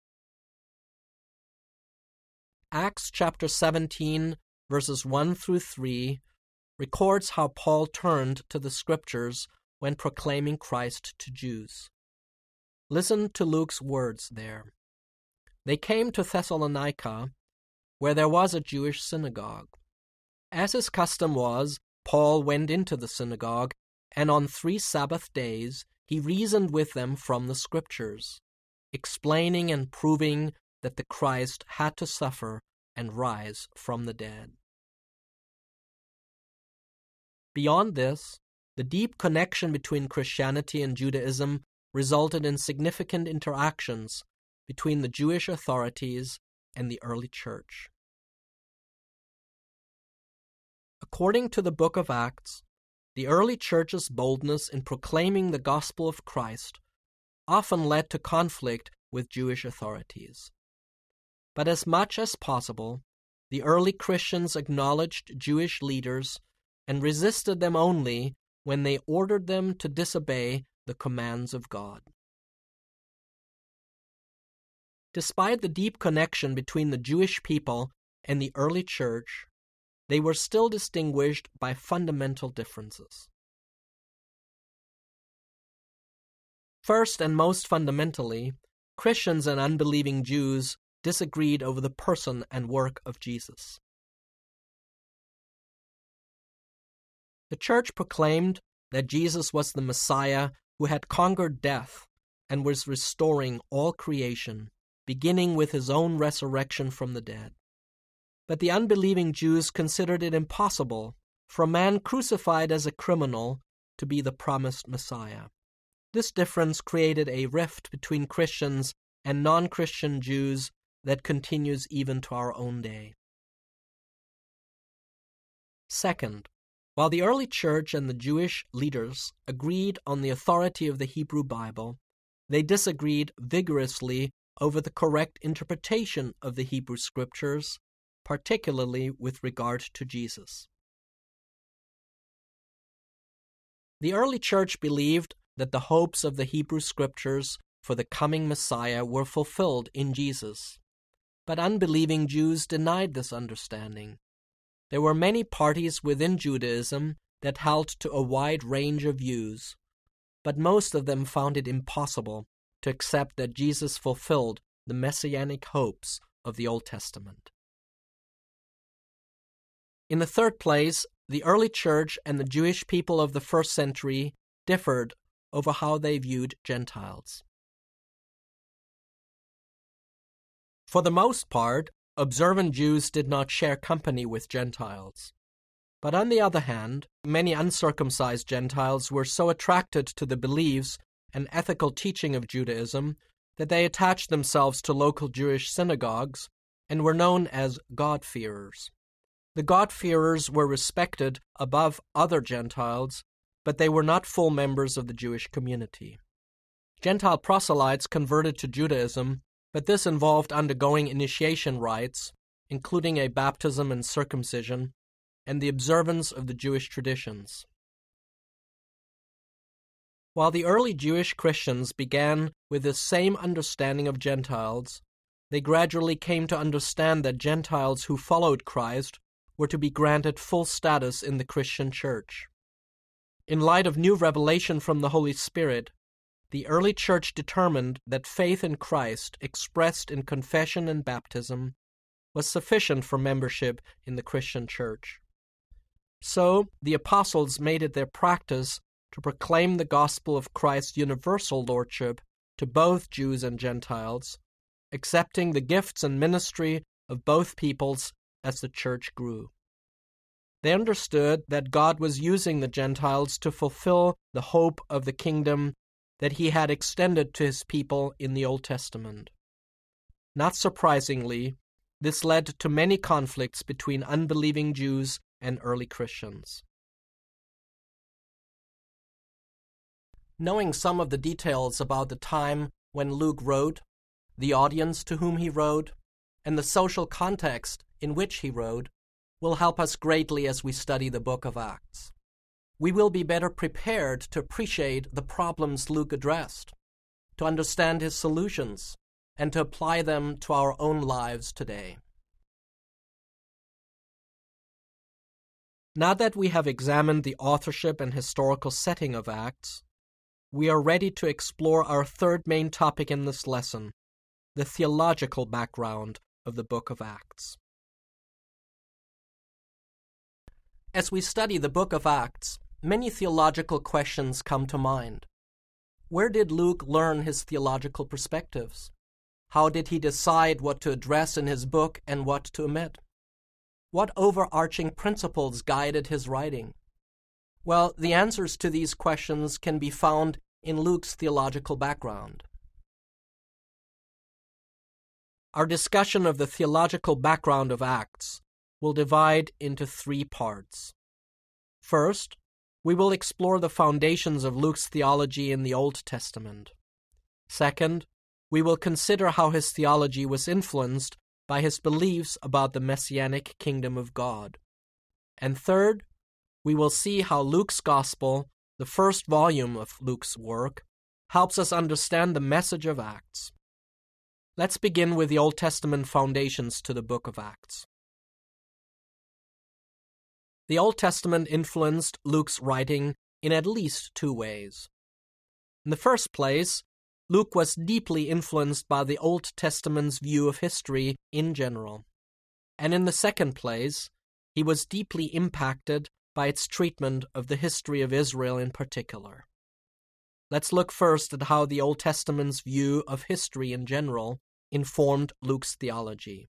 S1: Acts chapter seventeen, verses one through three, records how Paul turned to the scriptures when proclaiming Christ to Jews. Listen to Luke's words there. They came to Thessalonica, where there was a Jewish synagogue. As his custom was, Paul went into the synagogue, and on three Sabbath days he reasoned with them from the Scriptures, explaining and proving that the Christ had to suffer and rise from the dead. Beyond this, the deep connection between Christianity and Judaism resulted in significant interactions between the Jewish authorities and the early church. According to the book of Acts, the early church's boldness in proclaiming the gospel of Christ often led to conflict with Jewish authorities. But as much as possible, the early Christians acknowledged Jewish leaders and resisted them only when they ordered them to disobey the commands of God. Despite the deep connection between the Jewish people and the early church, they were still distinguished by fundamental differences. First and most fundamentally, Christians and unbelieving Jews disagreed over the person and work of Jesus. The church proclaimed that Jesus was the Messiah who had conquered death and was restoring all creation, beginning with his own resurrection from the dead. But the unbelieving Jews considered it impossible for a man crucified as a criminal to be the promised Messiah. This difference created a rift between Christians and non-Christian Jews that continues even to our own day. Second, while the early church and the Jewish leaders agreed on the authority of the Hebrew Bible, they disagreed vigorously over the correct interpretation of the Hebrew Scriptures, particularly with regard to Jesus. The early church believed that the hopes of the Hebrew Scriptures for the coming Messiah were fulfilled in Jesus, but unbelieving Jews denied this understanding. There were many parties within Judaism that held to a wide range of views, but most of them found it impossible to accept that Jesus fulfilled the messianic hopes of the Old Testament. In the third place, the early church and the Jewish people of the first century differed over how they viewed Gentiles. For the most part, observant Jews did not share company with Gentiles. But on the other hand, many uncircumcised Gentiles were so attracted to the beliefs and ethical teaching of Judaism that they attached themselves to local Jewish synagogues and were known as God-fearers. The God-fearers were respected above other Gentiles, but they were not full members of the Jewish community. Gentile proselytes converted to Judaism, but this involved undergoing initiation rites, including a baptism and circumcision, and the observance of the Jewish traditions. While the early Jewish Christians began with the same understanding of Gentiles, they gradually came to understand that Gentiles who followed Christ were to be granted full status in the Christian church. In light of new revelation from the Holy Spirit, the early church determined that faith in Christ, expressed in confession and baptism, was sufficient for membership in the Christian church. So, the apostles made it their practice to proclaim the gospel of Christ's universal lordship to both Jews and Gentiles, accepting the gifts and ministry of both peoples as the church grew. They understood that God was using the Gentiles to fulfill the hope of the kingdom that he had extended to his people in the Old Testament. Not surprisingly, this led to many conflicts between unbelieving Jews and early Christians. Knowing some of the details about the time when Luke wrote, the audience to whom he wrote, and the social context in which he wrote, will help us greatly as we study the book of Acts. We will be better prepared to appreciate the problems Luke addressed, to understand his solutions, and to apply them to our own lives today. Now that we have examined the authorship and historical setting of Acts, we are ready to explore our third main topic in this lesson, the theological background of the book of Acts. As we study the book of Acts, many theological questions come to mind. Where did Luke learn his theological perspectives? How did he decide what to address in his book and what to omit? What overarching principles guided his writing? Well, the answers to these questions can be found in Luke's theological background. Our discussion of the theological background of Acts will divide into three parts. First, we will explore the foundations of Luke's theology in the Old Testament. Second, we will consider how his theology was influenced by his beliefs about the Messianic kingdom of God. And third, we will see how Luke's Gospel, the first volume of Luke's work, helps us understand the message of Acts. Let's begin with the Old Testament foundations to the book of Acts. The Old Testament influenced Luke's writing in at least two ways. In the first place, Luke was deeply influenced by the Old Testament's view of history in general. And in the second place, he was deeply impacted by its treatment of the history of Israel in particular. Let's look first at how the Old Testament's view of history in general informed Luke's theology.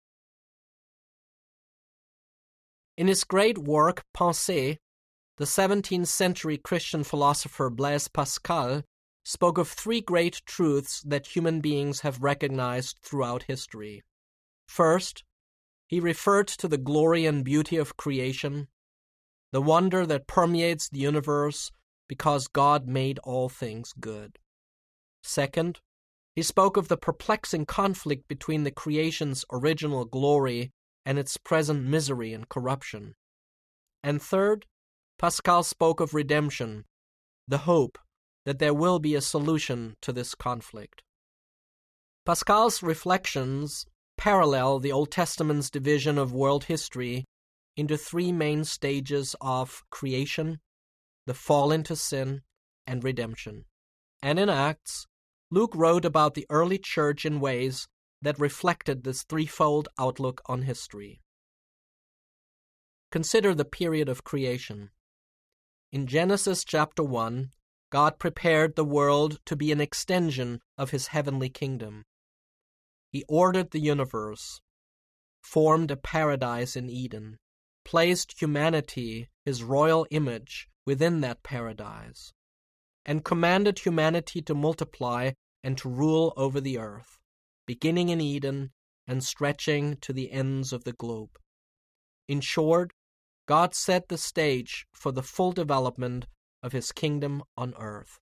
S1: In his great work, Pensées, the seventeenth century Christian philosopher Blaise Pascal spoke of three great truths that human beings have recognized throughout history. First, he referred to the glory and beauty of creation, the wonder that permeates the universe because God made all things good. Second, he spoke of the perplexing conflict between the creation's original glory and its present misery and corruption. And third, Pascal spoke of redemption, the hope that there will be a solution to this conflict. Pascal's reflections parallel the Old Testament's division of world history into three main stages of creation, the fall into sin, and redemption. And in Acts, Luke wrote about the early church in ways that reflected this threefold outlook on history. Consider the period of creation. In Genesis chapter one, God prepared the world to be an extension of his heavenly kingdom. He ordered the universe, formed a paradise in Eden, placed humanity, his royal image, within that paradise, and commanded humanity to multiply and to rule over the earth, beginning in Eden and stretching to the ends of the globe. In short, God set the stage for the full development of his kingdom on earth.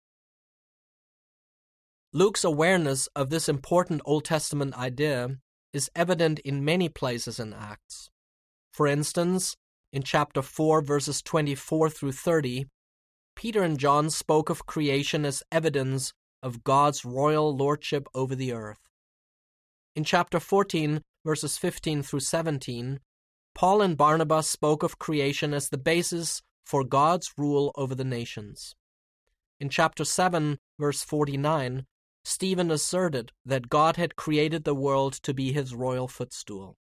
S1: Luke's awareness of this important Old Testament idea is evident in many places in Acts. For instance, in chapter four, verses twenty-four through thirty, Peter and John spoke of creation as evidence of God's royal lordship over the earth. In chapter fourteen, verses fifteen through seventeen, Paul and Barnabas spoke of creation as the basis for God's rule over the nations. In chapter seven, verse forty-nine, Stephen asserted that God had created the world to be his royal footstool.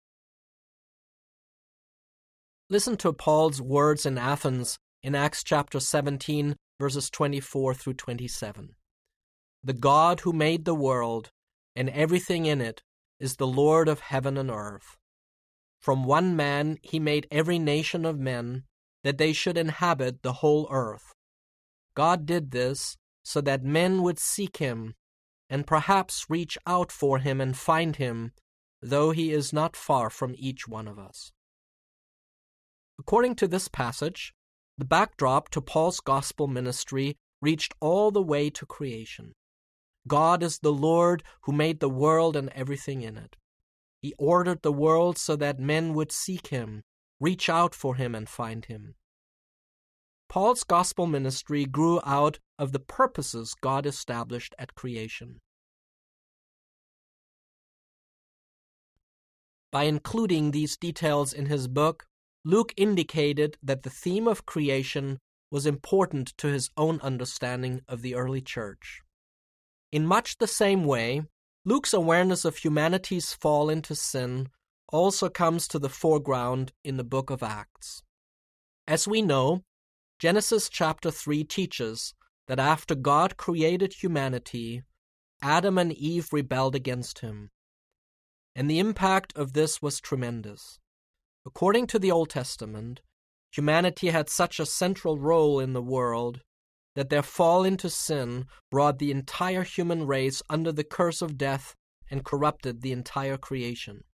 S1: Listen to Paul's words in Athens in Acts chapter seventeen, verses twenty-four through twenty-seven. The God who made the world and everything in it is the Lord of heaven and earth. From one man he made every nation of men, that they should inhabit the whole earth. God did this so that men would seek him, and perhaps reach out for him and find him, though he is not far from each one of us. According to this passage, the backdrop to Paul's gospel ministry reached all the way to creation. God is the Lord who made the world and everything in it. He ordered the world so that men would seek him, reach out for him, and find him. Paul's gospel ministry grew out of the purposes God established at creation. By including these details in his book, Luke indicated that the theme of creation was important to his own understanding of the early church. In much the same way, Luke's awareness of humanity's fall into sin also comes to the foreground in the book of Acts. As we know, Genesis chapter three teaches that after God created humanity, Adam and Eve rebelled against him. And the impact of this was tremendous. According to the Old Testament, humanity had such a central role in the world that their fall into sin brought the entire human race under the curse of death and corrupted the entire creation.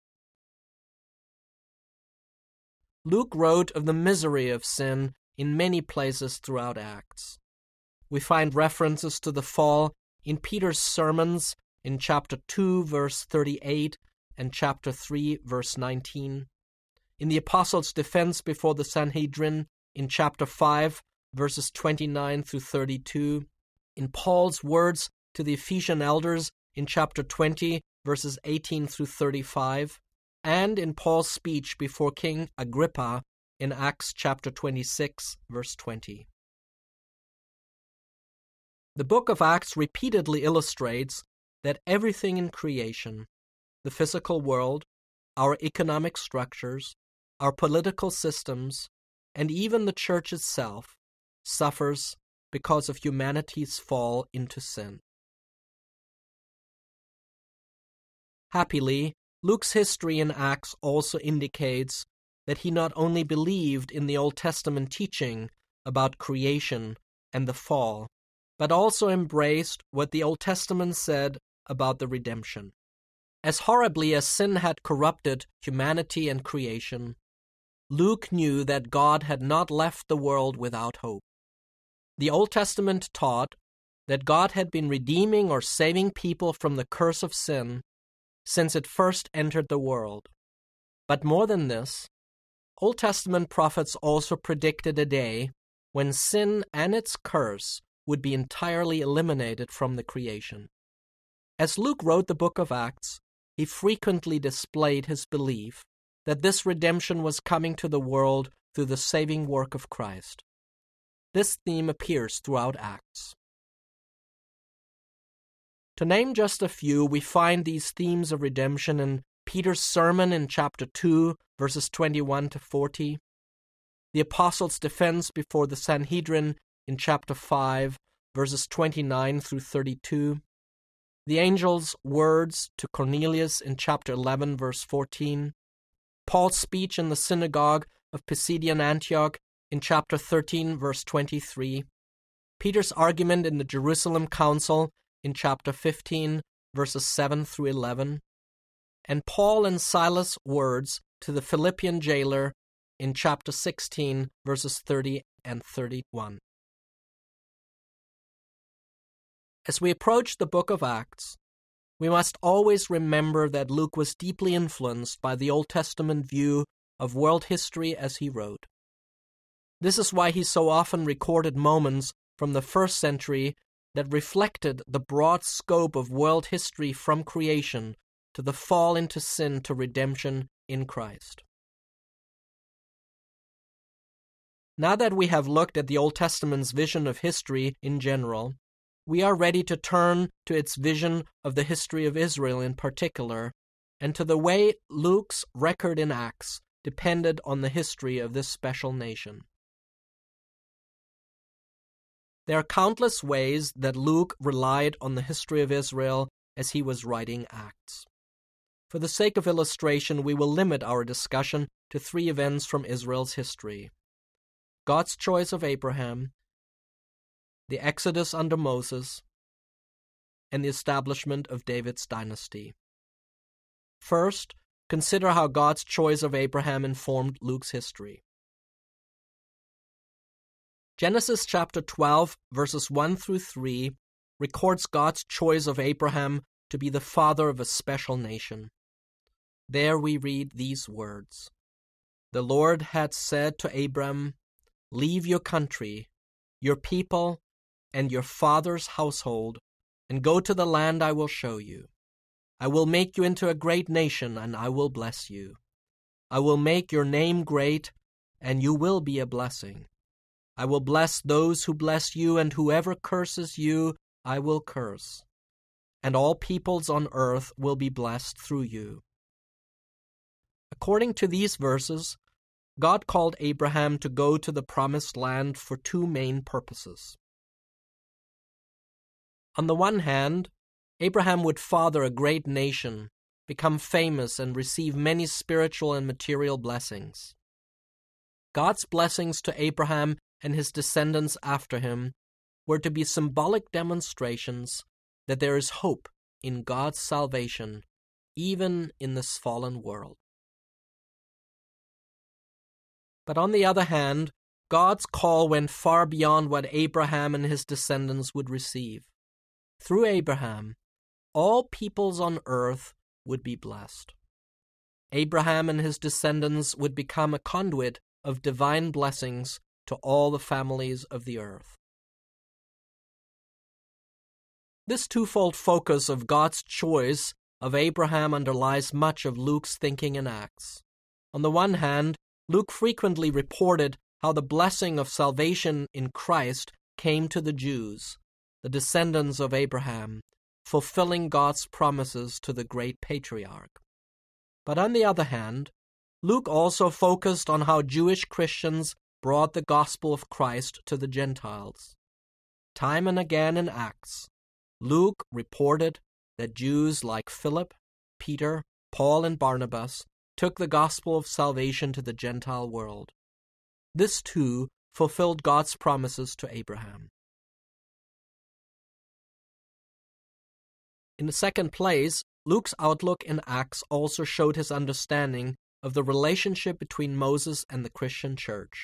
S1: Luke wrote of the misery of sin in many places throughout Acts. We find references to the fall in Peter's sermons in chapter two, verse thirty-eight, and chapter three, verse nineteen, in the apostles' defense before the Sanhedrin in chapter five, verses twenty-nine through thirty-two, in Paul's words to the Ephesian elders in chapter twenty, verses eighteen through thirty-five, and in Paul's speech before King Agrippa in Acts chapter twenty-six, verse twenty. The book of Acts repeatedly illustrates that everything in creation, the physical world, our economic structures, our political systems, and even the church itself, suffers because of humanity's fall into sin. Happily, Luke's history in Acts also indicates that he not only believed in the Old Testament teaching about creation and the fall, but also embraced what the Old Testament said about the redemption. As horribly as sin had corrupted humanity and creation, Luke knew that God had not left the world without hope. The Old Testament taught that God had been redeeming or saving people from the curse of sin since it first entered the world. But more than this, Old Testament prophets also predicted a day when sin and its curse would be entirely eliminated from the creation. As Luke wrote the book of Acts, he frequently displayed his belief that this redemption was coming to the world through the saving work of Christ. This theme appears throughout Acts. To name just a few, we find these themes of redemption in Peter's sermon in chapter two, verses twenty-one to forty, the apostles' defense before the Sanhedrin in chapter five, verses twenty-nine through thirty-two, the angel's words to Cornelius in chapter eleven, verse fourteen, Paul's speech in the synagogue of Pisidian Antioch in chapter thirteen, verse twenty-three, Peter's argument in the Jerusalem Council in chapter fifteen, verses seven through eleven, and Paul and Silas' words to the Philippian jailer in chapter sixteen, verses thirty and thirty-one. As we approach the book of Acts, we must always remember that Luke was deeply influenced by the Old Testament view of world history as he wrote. This is why he so often recorded moments from the first century that reflected the broad scope of world history from creation to the fall into sin to redemption in Christ. Now that we have looked at the Old Testament's vision of history in general, we are ready to turn to its vision of the history of Israel in particular, and to the way Luke's record in Acts depended on the history of this special nation. There are countless ways that Luke relied on the history of Israel as he was writing Acts. For the sake of illustration, we will limit our discussion to three events from Israel's history: God's choice of Abraham, the Exodus under Moses, and the establishment of David's dynasty. First, consider how God's choice of Abraham informed Luke's history. Genesis chapter twelve, verses one through three, records God's choice of Abraham to be the father of a special nation. There we read these words: "The Lord had said to Abram, 'Leave your country, your people, and your father's household, and go to the land I will show you. I will make you into a great nation, and I will bless you. I will make your name great, and you will be a blessing. I will bless those who bless you, and whoever curses you, I will curse. And all peoples on earth will be blessed through you.'" According to these verses, God called Abraham to go to the promised land for two main purposes. On the one hand, Abraham would father a great nation, become famous, and receive many spiritual and material blessings. God's blessings to Abraham and his descendants after him were to be symbolic demonstrations that there is hope in God's salvation, even in this fallen world. But on the other hand, God's call went far beyond what Abraham and his descendants would receive. Through Abraham, all peoples on earth would be blessed. Abraham and his descendants would become a conduit of divine blessings to all the families of the earth. This twofold focus of God's choice of Abraham underlies much of Luke's thinking in Acts. On the one hand, Luke frequently reported how the blessing of salvation in Christ came to the Jews, the descendants of Abraham, fulfilling God's promises to the great patriarch. But on the other hand, Luke also focused on how Jewish Christians brought the gospel of Christ to the Gentiles. Time and again in Acts, Luke reported that Jews like Philip, Peter, Paul, and Barnabas took the gospel of salvation to the Gentile world. This too fulfilled God's promises to Abraham. In the second place, Luke's outlook in Acts also showed his understanding of the relationship between Moses and the Christian church.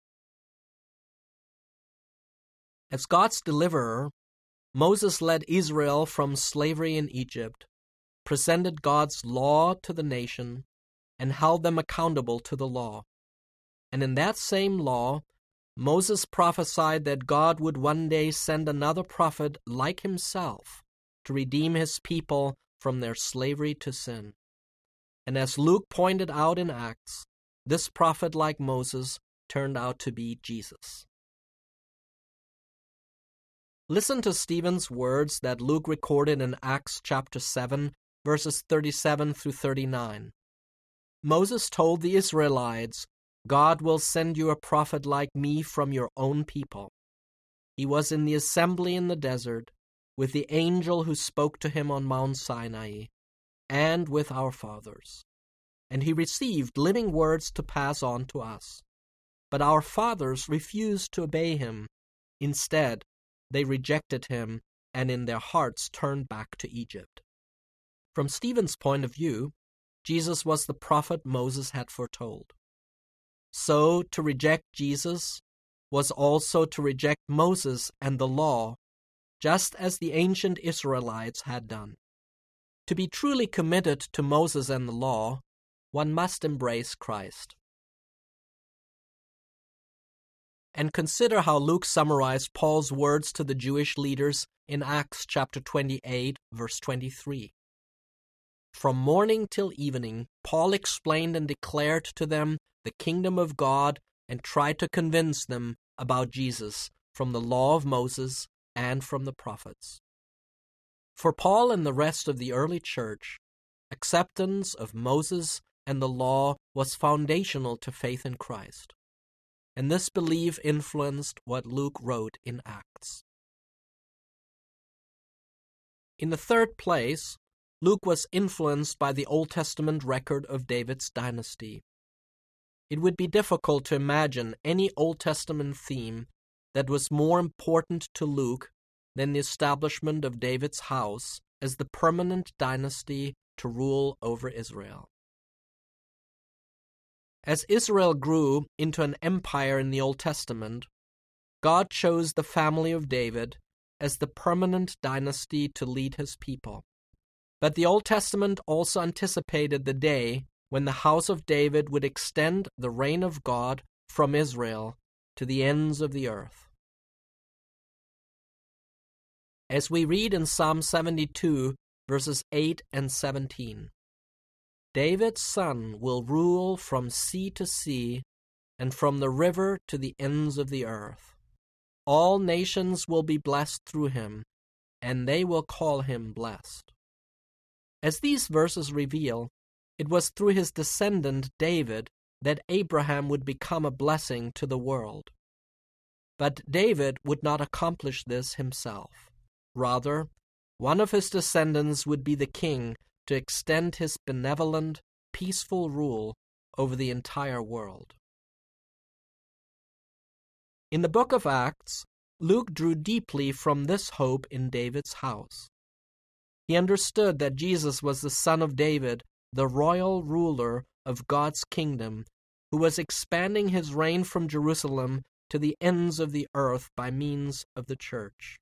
S1: As God's deliverer, Moses led Israel from slavery in Egypt, presented God's law to the nation, and held them accountable to the law. And in that same law, Moses prophesied that God would one day send another prophet like himself to redeem his people from their slavery to sin. And as Luke pointed out in Acts, this prophet like Moses turned out to be Jesus. Listen to Stephen's words that Luke recorded in Acts chapter seven, verses thirty-seven through thirty-nine. Moses told the Israelites, "God will send you a prophet like me from your own people. He was in the assembly in the desert, with the angel who spoke to him on Mount Sinai, and with our fathers. And he received living words to pass on to us. But our fathers refused to obey him. Instead, they rejected him, and in their hearts turned back to Egypt." From Stephen's point of view, Jesus was the prophet Moses had foretold. so to reject Jesus was also to reject Moses and the law, just as the ancient Israelites had done. To be truly committed to Moses and the law, one must embrace Christ. And consider how Luke summarized Paul's words to the Jewish leaders in Acts chapter twenty-eight, verse twenty-three. From morning till evening, Paul explained and declared to them the kingdom of God and tried to convince them about Jesus from the law of Moses and from the prophets. For Paul and the rest of the early church, acceptance of Moses and the law was foundational to faith in Christ. And this belief influenced what Luke wrote in Acts. In the third place, Luke was influenced by the Old Testament record of David's dynasty. It would be difficult to imagine any Old Testament theme that was more important to Luke than the establishment of David's house as the permanent dynasty to rule over Israel. As Israel grew into an empire in the Old Testament, God chose the family of David as the permanent dynasty to lead his people. But the Old Testament also anticipated the day when the house of David would extend the reign of God from Israel to the ends of the earth. As we read in Psalm seventy-two, verses eight and seventeen, David's son will rule from sea to sea and from the river to the ends of the earth. All nations will be blessed through him, and they will call him blessed. As these verses reveal, it was through his descendant David that Abraham would become a blessing to the world. But David would not accomplish this himself. Rather, one of his descendants would be the king to extend his benevolent, peaceful rule over the entire world. In the book of Acts, Luke drew deeply from this hope in David's house. He understood that Jesus was the son of David, the royal ruler of God's kingdom, who was expanding his reign from Jerusalem to the ends of the earth by means of the church.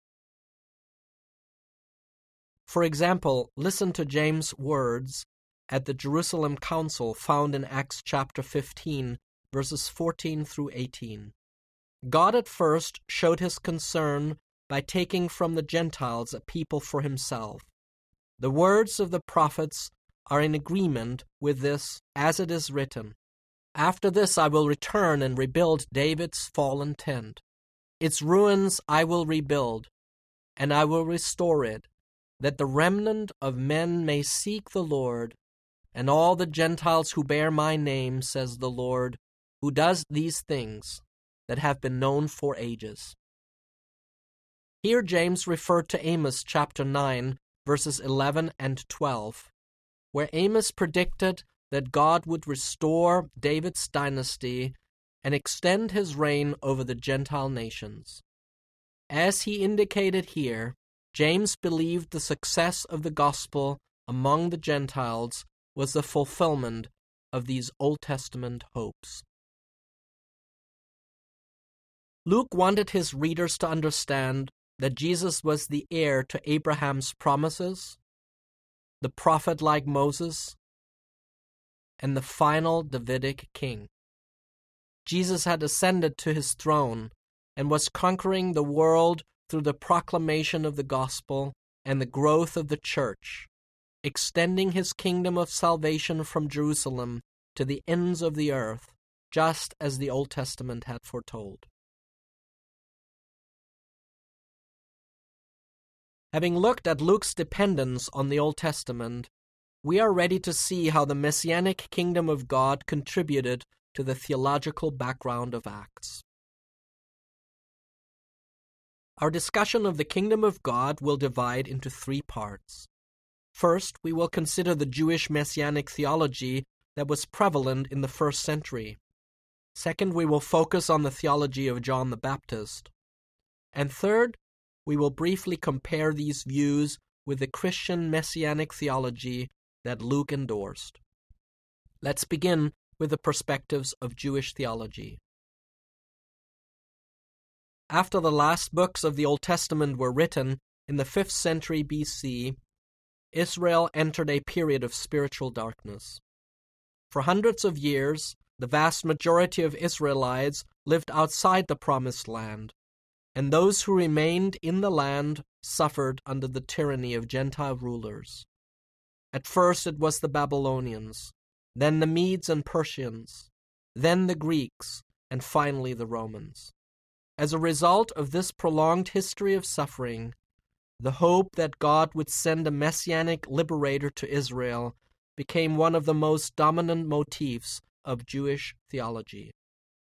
S1: For example, listen to James' words at the Jerusalem Council found in Acts chapter fifteen, verses fourteen through eighteen. God at first showed his concern by taking from the Gentiles a people for himself. The words of the prophets are in agreement with this, as it is written, "After this I will return and rebuild David's fallen tent. Its ruins I will rebuild, and I will restore it, that the remnant of men may seek the Lord, and all the Gentiles who bear my name, says the Lord, who does these things that have been known for ages." Here James referred to Amos chapter nine, verses eleven and twelve, where Amos predicted that God would restore David's dynasty and extend his reign over the Gentile nations. As he indicated here, James believed the success of the gospel among the Gentiles was the fulfillment of these Old Testament hopes. Luke wanted his readers to understand that Jesus was the heir to Abraham's promises, the prophet like Moses, and the final Davidic king. Jesus had ascended to his throne and was conquering the world through the proclamation of the gospel and the growth of the church, extending his kingdom of salvation from Jerusalem to the ends of the earth, just as the Old Testament had foretold. Having looked at Luke's dependence on the Old Testament, we are ready to see how the Messianic kingdom of God contributed to the theological background of Acts. Our discussion of the kingdom of God will divide into three parts. First, we will consider the Jewish Messianic theology that was prevalent in the first century. Second, we will focus on the theology of John the Baptist. And third, we will briefly compare these views with the Christian Messianic theology that Luke endorsed. Let's begin with the perspectives of Jewish theology. After the last books of the Old Testament were written in the fifth century B C, Israel entered a period of spiritual darkness. For hundreds of years, the vast majority of Israelites lived outside the Promised Land, and those who remained in the land suffered under the tyranny of Gentile rulers. At first it was the Babylonians, then the Medes and Persians, then the Greeks, and finally the Romans. As a result of this prolonged history of suffering, the hope that God would send a messianic liberator to Israel became one of the most dominant motifs of Jewish theology.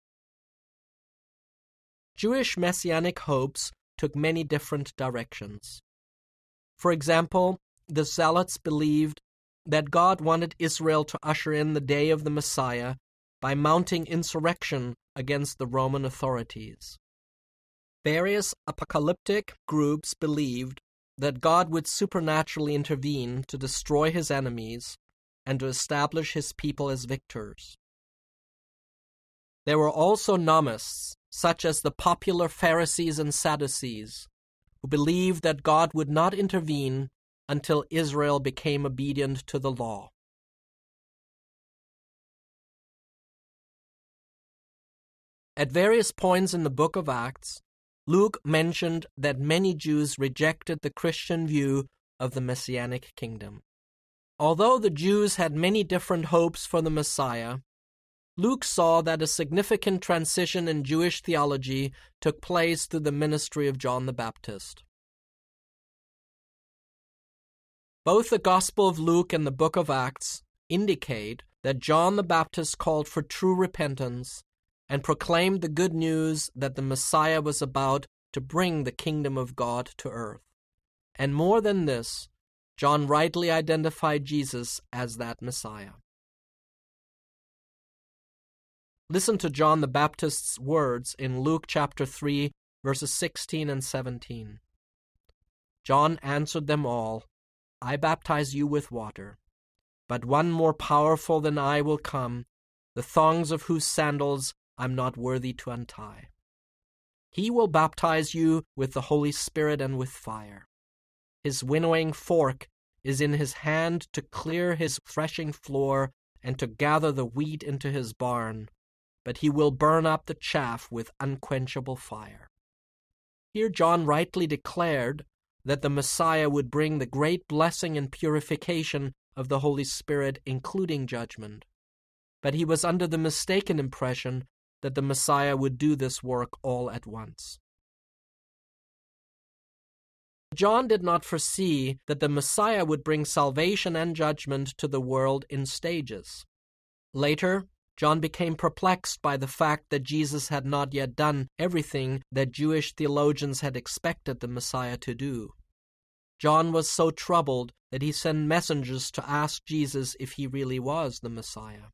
S1: Jewish messianic hopes took many different directions. For example, the Zealots believed that God wanted Israel to usher in the day of the Messiah by mounting insurrection against the Roman authorities. Various apocalyptic groups believed that God would supernaturally intervene to destroy his enemies and to establish his people as victors. There were also nomists, such as the popular Pharisees and Sadducees, who believed that God would not intervene until Israel became obedient to the law. At various points in the book of Acts, Luke mentioned that many Jews rejected the Christian view of the Messianic kingdom. Although the Jews had many different hopes for the Messiah, Luke saw that a significant transition in Jewish theology took place through the ministry of John the Baptist. Both the Gospel of Luke and the book of Acts indicate that John the Baptist called for true repentance and proclaimed the good news that the Messiah was about to bring the kingdom of God to earth. And more than this, John rightly identified Jesus as that Messiah. Listen to John the Baptist's words in Luke chapter three, verses sixteen and seventeen. John answered them all, "I baptize you with water, but one more powerful than I will come, the thongs of whose sandals I'm not worthy to untie. He will baptize you with the Holy Spirit and with fire. His winnowing fork is in his hand to clear his threshing floor and to gather the wheat into his barn, but he will burn up the chaff with unquenchable fire." Here John rightly declared that the Messiah would bring the great blessing and purification of the Holy Spirit, including judgment. But he was under the mistaken impression that the Messiah would do this work all at once. John did not foresee that the Messiah would bring salvation and judgment to the world in stages. Later, John became perplexed by the fact that Jesus had not yet done everything that Jewish theologians had expected the Messiah to do. John was so troubled that he sent messengers to ask Jesus if he really was the Messiah.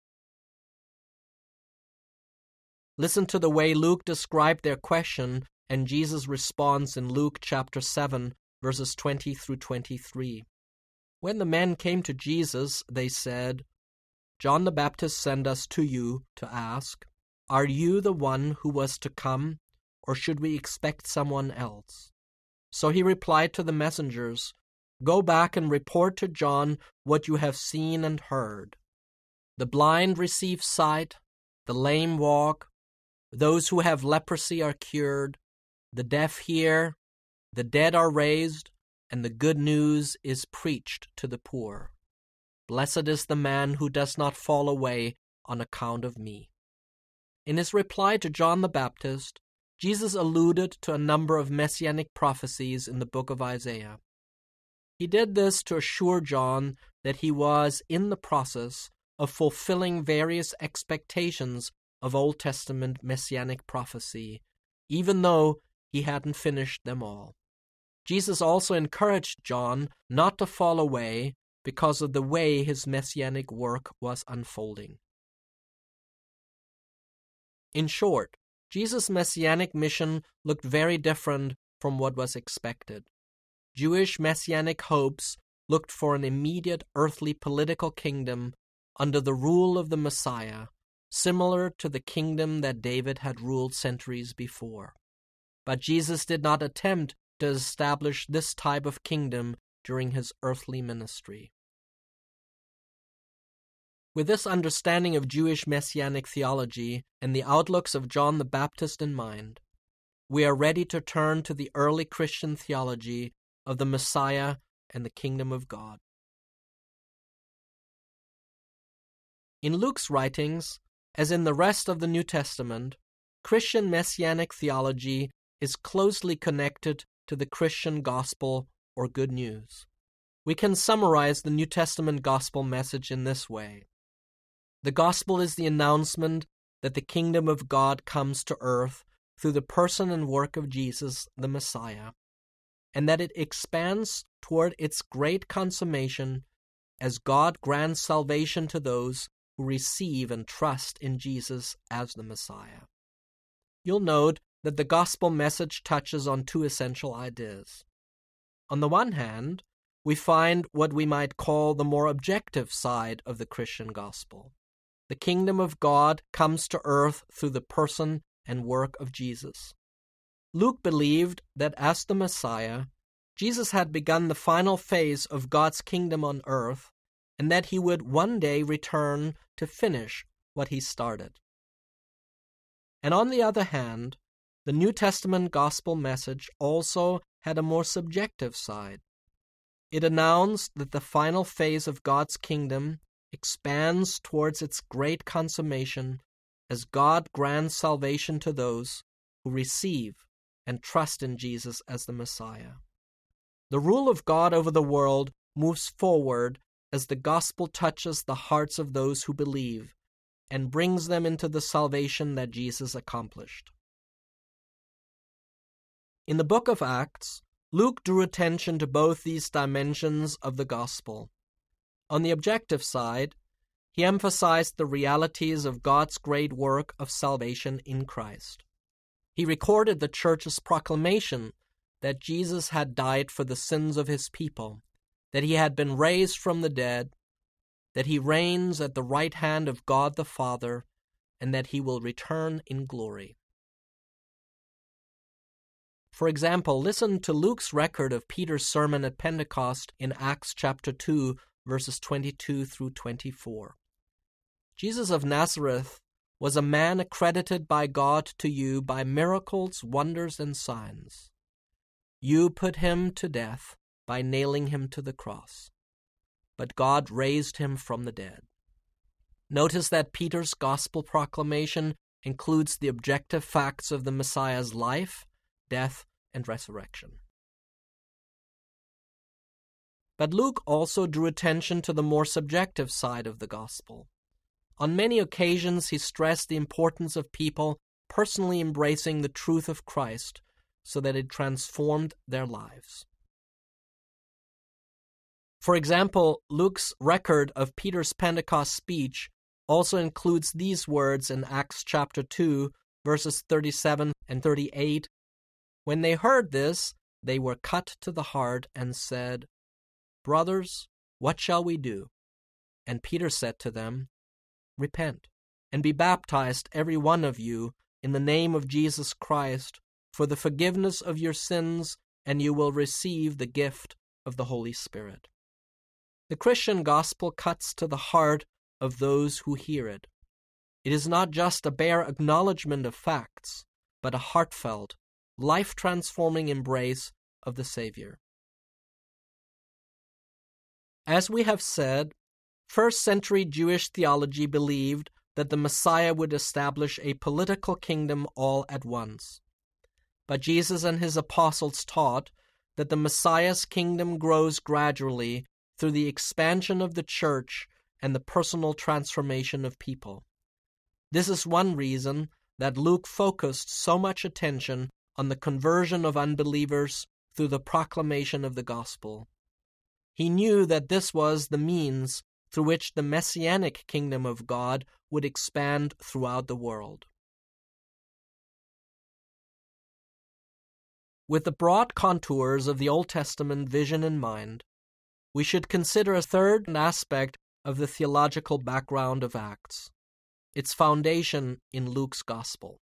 S1: Listen to the way Luke described their question and Jesus' response in Luke chapter seven, verses twenty through twenty-three. When the men came to Jesus, they said, "John the Baptist sent us to you to ask, 'Are you the one who was to come, or should we expect someone else?' So he replied to the messengers, 'Go back and report to John what you have seen and heard. The blind receive sight, the lame walk, those who have leprosy are cured, the deaf hear, the dead are raised, and the good news is preached to the poor. Blessed is the man who does not fall away on account of me.'" In his reply to John the Baptist, Jesus alluded to a number of messianic prophecies in the book of Isaiah. He did this to assure John that he was in the process of fulfilling various expectations of Old Testament messianic prophecy, even though he hadn't finished them all. Jesus also encouraged John not to fall away because of the way his messianic work was unfolding. In short, Jesus' messianic mission looked very different from what was expected. Jewish messianic hopes looked for an immediate earthly political kingdom, under the rule of the Messiah, similar to the kingdom that David had ruled centuries before. But Jesus did not attempt to establish this type of kingdom during his earthly ministry. With this understanding of Jewish messianic theology and the outlooks of John the Baptist in mind, we are ready to turn to the early Christian theology of the Messiah and the kingdom of God. In Luke's writings, as in the rest of the New Testament, Christian messianic theology is closely connected to the Christian gospel or good news. We can summarize the New Testament gospel message in this way. The gospel is the announcement that the kingdom of God comes to earth through the person and work of Jesus, the Messiah, and that it expands toward its great consummation as God grants salvation to those who receive and trust in Jesus as the Messiah. You'll note that the gospel message touches on two essential ideas. On the one hand, we find what we might call the more objective side of the Christian gospel. The kingdom of God comes to earth through the person and work of Jesus. Luke believed that as the Messiah, Jesus had begun the final phase of God's kingdom on earth, and that he would one day return to finish what he started. And on the other hand, the New Testament gospel message also had a more subjective side. It announced that the final phase of God's kingdom expands towards its great consummation as God grants salvation to those who receive and trust in Jesus as the Messiah. The rule of God over the world moves forward as the gospel touches the hearts of those who believe and brings them into the salvation that Jesus accomplished. In the book of Acts, Luke drew attention to both these dimensions of the gospel. On the objective side, he emphasized the realities of God's great work of salvation in Christ. He recorded the church's proclamation that Jesus had died for the sins of his people, that he had been raised from the dead, that he reigns at the right hand of God the Father, and that he will return in glory. For example, listen to Luke's record of Peter's sermon at Pentecost in Acts chapter two, verses twenty-two through twenty-four. Jesus of Nazareth was a man accredited by God to you by miracles, wonders, and signs. You put him to death by nailing him to the cross, but God raised him from the dead. Notice that Peter's gospel proclamation includes the objective facts of the Messiah's life, death, and resurrection. But Luke also drew attention to the more subjective side of the gospel. On many occasions, he stressed the importance of people personally embracing the truth of Christ so that it transformed their lives. For example, Luke's record of Peter's Pentecost speech also includes these words in Acts chapter two, verses thirty-seven and thirty-eight. When they heard this, they were cut to the heart and said, "Brothers, what shall we do?" And Peter said to them, "Repent, and be baptized every one of you in the name of Jesus Christ for the forgiveness of your sins, and you will receive the gift of the Holy Spirit." The Christian gospel cuts to the heart of those who hear it. It is not just a bare acknowledgement of facts, but a heartfelt, life-transforming embrace of the Savior. As we have said, first-century Jewish theology believed that the Messiah would establish a political kingdom all at once. But Jesus and his apostles taught that the Messiah's kingdom grows gradually through the expansion of the church and the personal transformation of people. This is one reason that Luke focused so much attention on the conversion of unbelievers through the proclamation of the gospel. He knew that this was the means through which the messianic kingdom of God would expand throughout the world. With the broad contours of the Old Testament vision in mind, we should consider a third aspect of the theological background of Acts, its foundation in Luke's Gospel.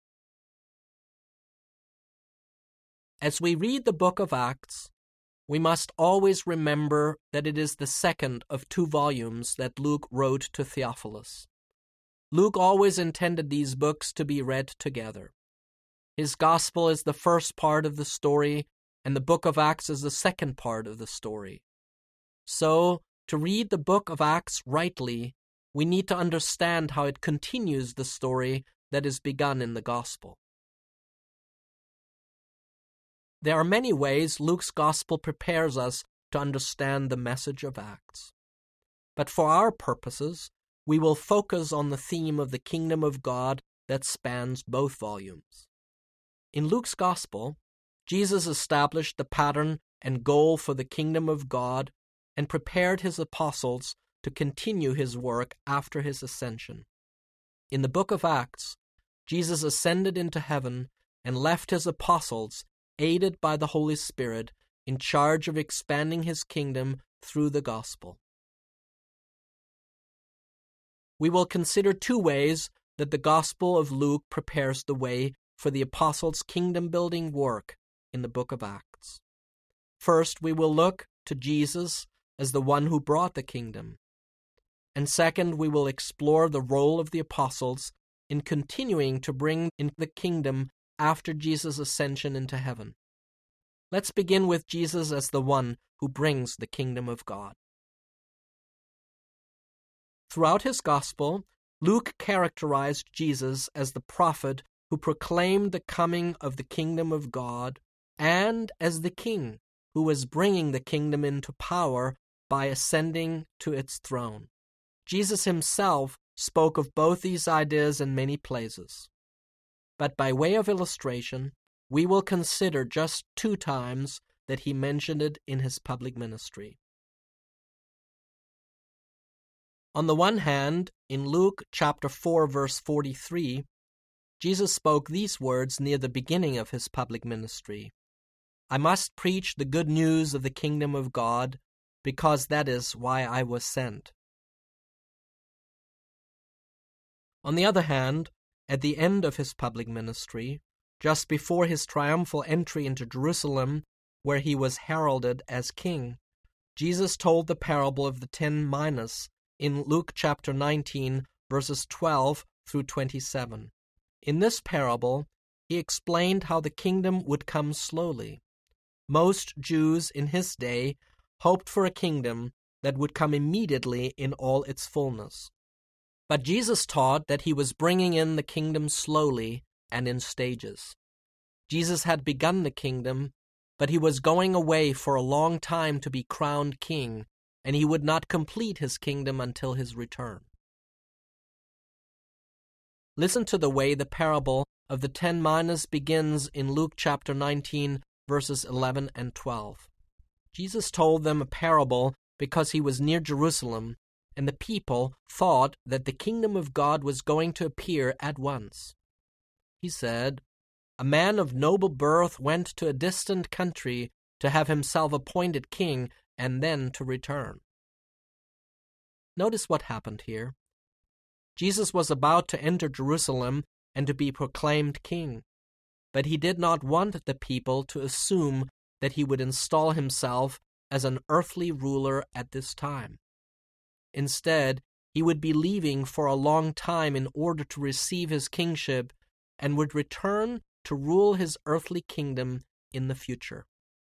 S1: As we read the book of Acts, we must always remember that it is the second of two volumes that Luke wrote to Theophilus. Luke always intended these books to be read together. His Gospel is the first part of the story, and the book of Acts is the second part of the story. So, to read the book of Acts rightly, we need to understand how it continues the story that is begun in the Gospel. There are many ways Luke's Gospel prepares us to understand the message of Acts. But for our purposes, we will focus on the theme of the kingdom of God that spans both volumes. In Luke's Gospel, Jesus established the pattern and goal for the kingdom of God and prepared his apostles to continue his work after his ascension. In the book of Acts, Jesus ascended into heaven and left his apostles, aided by the Holy Spirit, in charge of expanding his kingdom through the gospel. We will consider two ways that the Gospel of Luke prepares the way for the apostles' kingdom-building work in the book of Acts. First, we will look to Jesus as the one who brought the kingdom. And second, we will explore the role of the apostles in continuing to bring in the kingdom after Jesus' ascension into heaven. Let's begin with Jesus as the one who brings the kingdom of God. Throughout his gospel, Luke characterized Jesus as the prophet who proclaimed the coming of the kingdom of God and as the king who was bringing the kingdom into power by ascending to its throne. Jesus himself spoke of both these ideas in many places. But by way of illustration, we will consider just two times that he mentioned it in his public ministry. On the one hand, in Luke chapter four, verse forty-three, Jesus spoke these words near the beginning of his public ministry: "I must preach the good news of the kingdom of God, because that is why I was sent." On the other hand, at the end of his public ministry, just before his triumphal entry into Jerusalem, where he was heralded as king, Jesus told the parable of the ten minas in Luke chapter nineteen, verses twelve through twenty-seven. In this parable, he explained how the kingdom would come slowly. Most Jews in his day hoped for a kingdom that would come immediately in all its fullness. But Jesus taught that he was bringing in the kingdom slowly and in stages. Jesus had begun the kingdom, but he was going away for a long time to be crowned king, and he would not complete his kingdom until his return. Listen to the way the parable of the ten minas begins in Luke chapter nineteen, verses eleven and twelve. Jesus told them a parable because he was near Jerusalem, and the people thought that the kingdom of God was going to appear at once. He said, "A man of noble birth went to a distant country to have himself appointed king and then to return." Notice what happened here. Jesus was about to enter Jerusalem and to be proclaimed king, but he did not want the people to assume that he would install himself as an earthly ruler at this time. Instead, he would be leaving for a long time in order to receive his kingship and would return to rule his earthly kingdom in the future.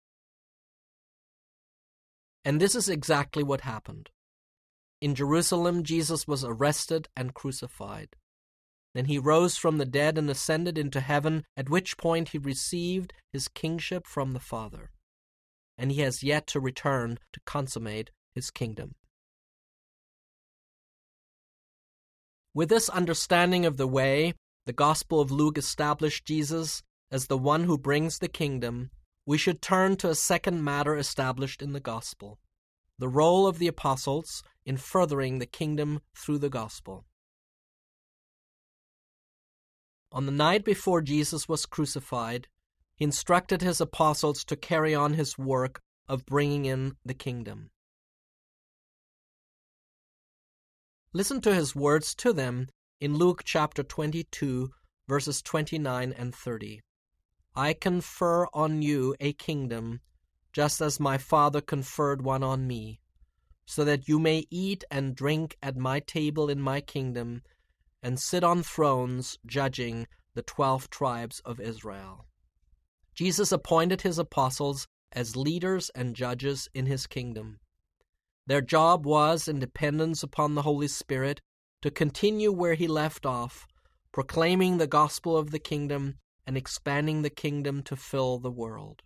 S1: And this is exactly what happened. In Jerusalem, Jesus was arrested and crucified. Then he rose from the dead and ascended into heaven, at which point he received his kingship from the Father. And he has yet to return to consummate his kingdom. With this understanding of the way the Gospel of Luke established Jesus as the one who brings the kingdom, we should turn to a second matter established in the Gospel: the role of the apostles in furthering the kingdom through the gospel. On the night before Jesus was crucified, he instructed his apostles to carry on his work of bringing in the kingdom. Listen to his words to them in Luke chapter twenty-two, verses twenty-nine and thirty. I confer on you a kingdom, just as my Father conferred one on me, so that you may eat and drink at my table in my kingdom, and sit on thrones judging the twelve tribes of Israel. Jesus appointed his apostles as leaders and judges in his kingdom. Their job was, in dependence upon the Holy Spirit, to continue where he left off, proclaiming the gospel of the kingdom and expanding the kingdom to fill the world.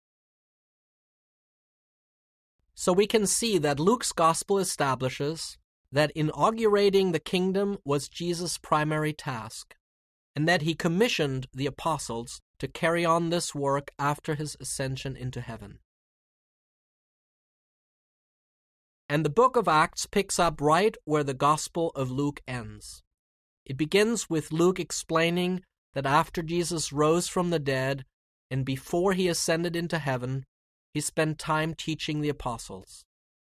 S1: So we can see that Luke's gospel establishes that inaugurating the kingdom was Jesus' primary task, and that he commissioned the apostles to carry on this work after his ascension into heaven. And the book of Acts picks up right where the Gospel of Luke ends. It begins with Luke explaining that after Jesus rose from the dead and before he ascended into heaven, he spent time teaching the apostles.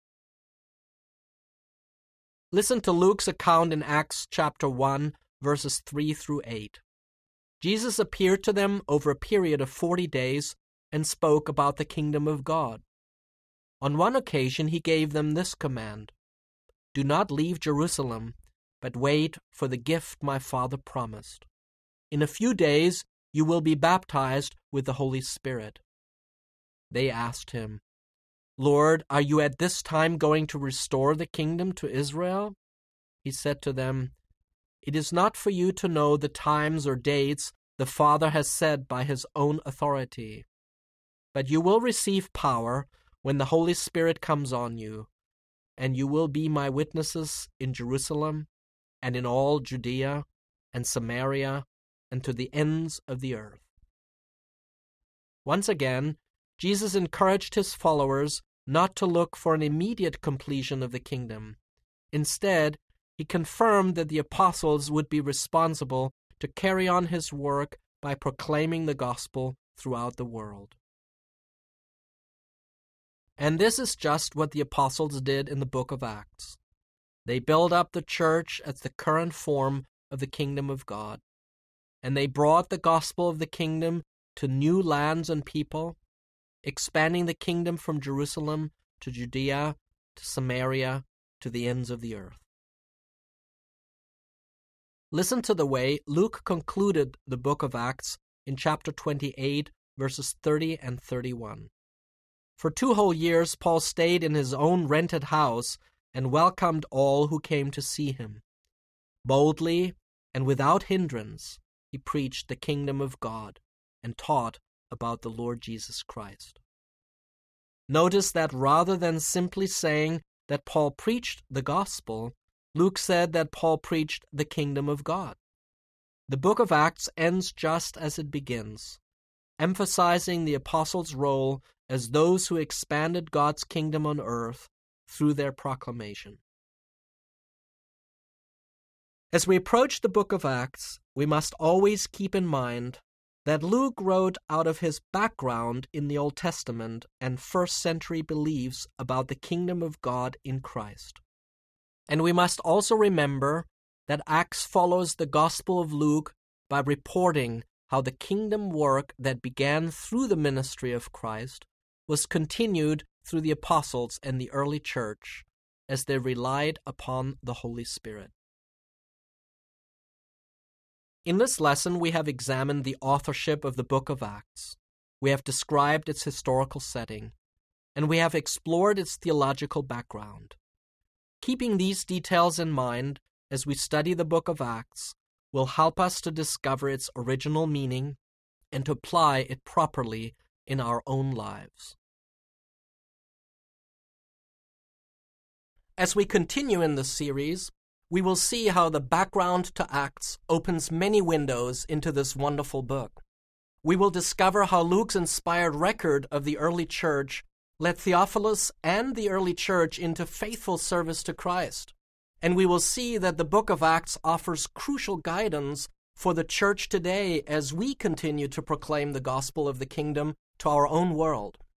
S1: Listen to Luke's account in Acts chapter one, verses three through eight. Jesus appeared to them over a period of forty days and spoke about the kingdom of God. On one occasion he gave them this command: Do not leave Jerusalem, but wait for the gift my Father promised. In a few days you will be baptized with the Holy Spirit. They asked him, Lord, are you at this time going to restore the kingdom to Israel? He said to them, It is not for you to know the times or dates the Father has said by his own authority, but you will receive power when the Holy Spirit comes on you, and you will be my witnesses in Jerusalem and in all Judea and Samaria and to the ends of the earth. Once again, Jesus encouraged his followers not to look for an immediate completion of the kingdom. Instead, he confirmed that the apostles would be responsible to carry on his work by proclaiming the gospel throughout the world. And this is just what the apostles did in the book of Acts. They built up the church as the current form of the kingdom of God, and they brought the gospel of the kingdom to new lands and people, expanding the kingdom from Jerusalem to Judea to Samaria to the ends of the earth. Listen to the way Luke concluded the book of Acts in chapter twenty-eight, verses thirty and thirty-one. For two whole years Paul stayed in his own rented house and welcomed all who came to see him. Boldly and without hindrance he preached the kingdom of God and taught about the Lord Jesus Christ. Notice that rather than simply saying that Paul preached the gospel, Luke said that Paul preached the kingdom of God. The book of Acts ends just as it begins, emphasizing the apostles' role as those who expanded God's kingdom on earth through their proclamation. As we approach the book of Acts, we must always keep in mind that Luke wrote out of his background in the Old Testament and first century beliefs about the kingdom of God in Christ. And we must also remember that Acts follows the Gospel of Luke by reporting how the kingdom work that began through the ministry of Christ was continued through the apostles and the early church as they relied upon the Holy Spirit. In this lesson, we have examined the authorship of the book of Acts. We have described its historical setting, and we have explored its theological background. Keeping these details in mind as we study the book of Acts will help us to discover its original meaning and to apply it properly in our own lives. As we continue in this series, we will see how the background to Acts opens many windows into this wonderful book. We will discover how Luke's inspired record of the early church led Theophilus and the early church into faithful service to Christ. And we will see that the book of Acts offers crucial guidance for the church today as we continue to proclaim the gospel of the kingdom to our own world.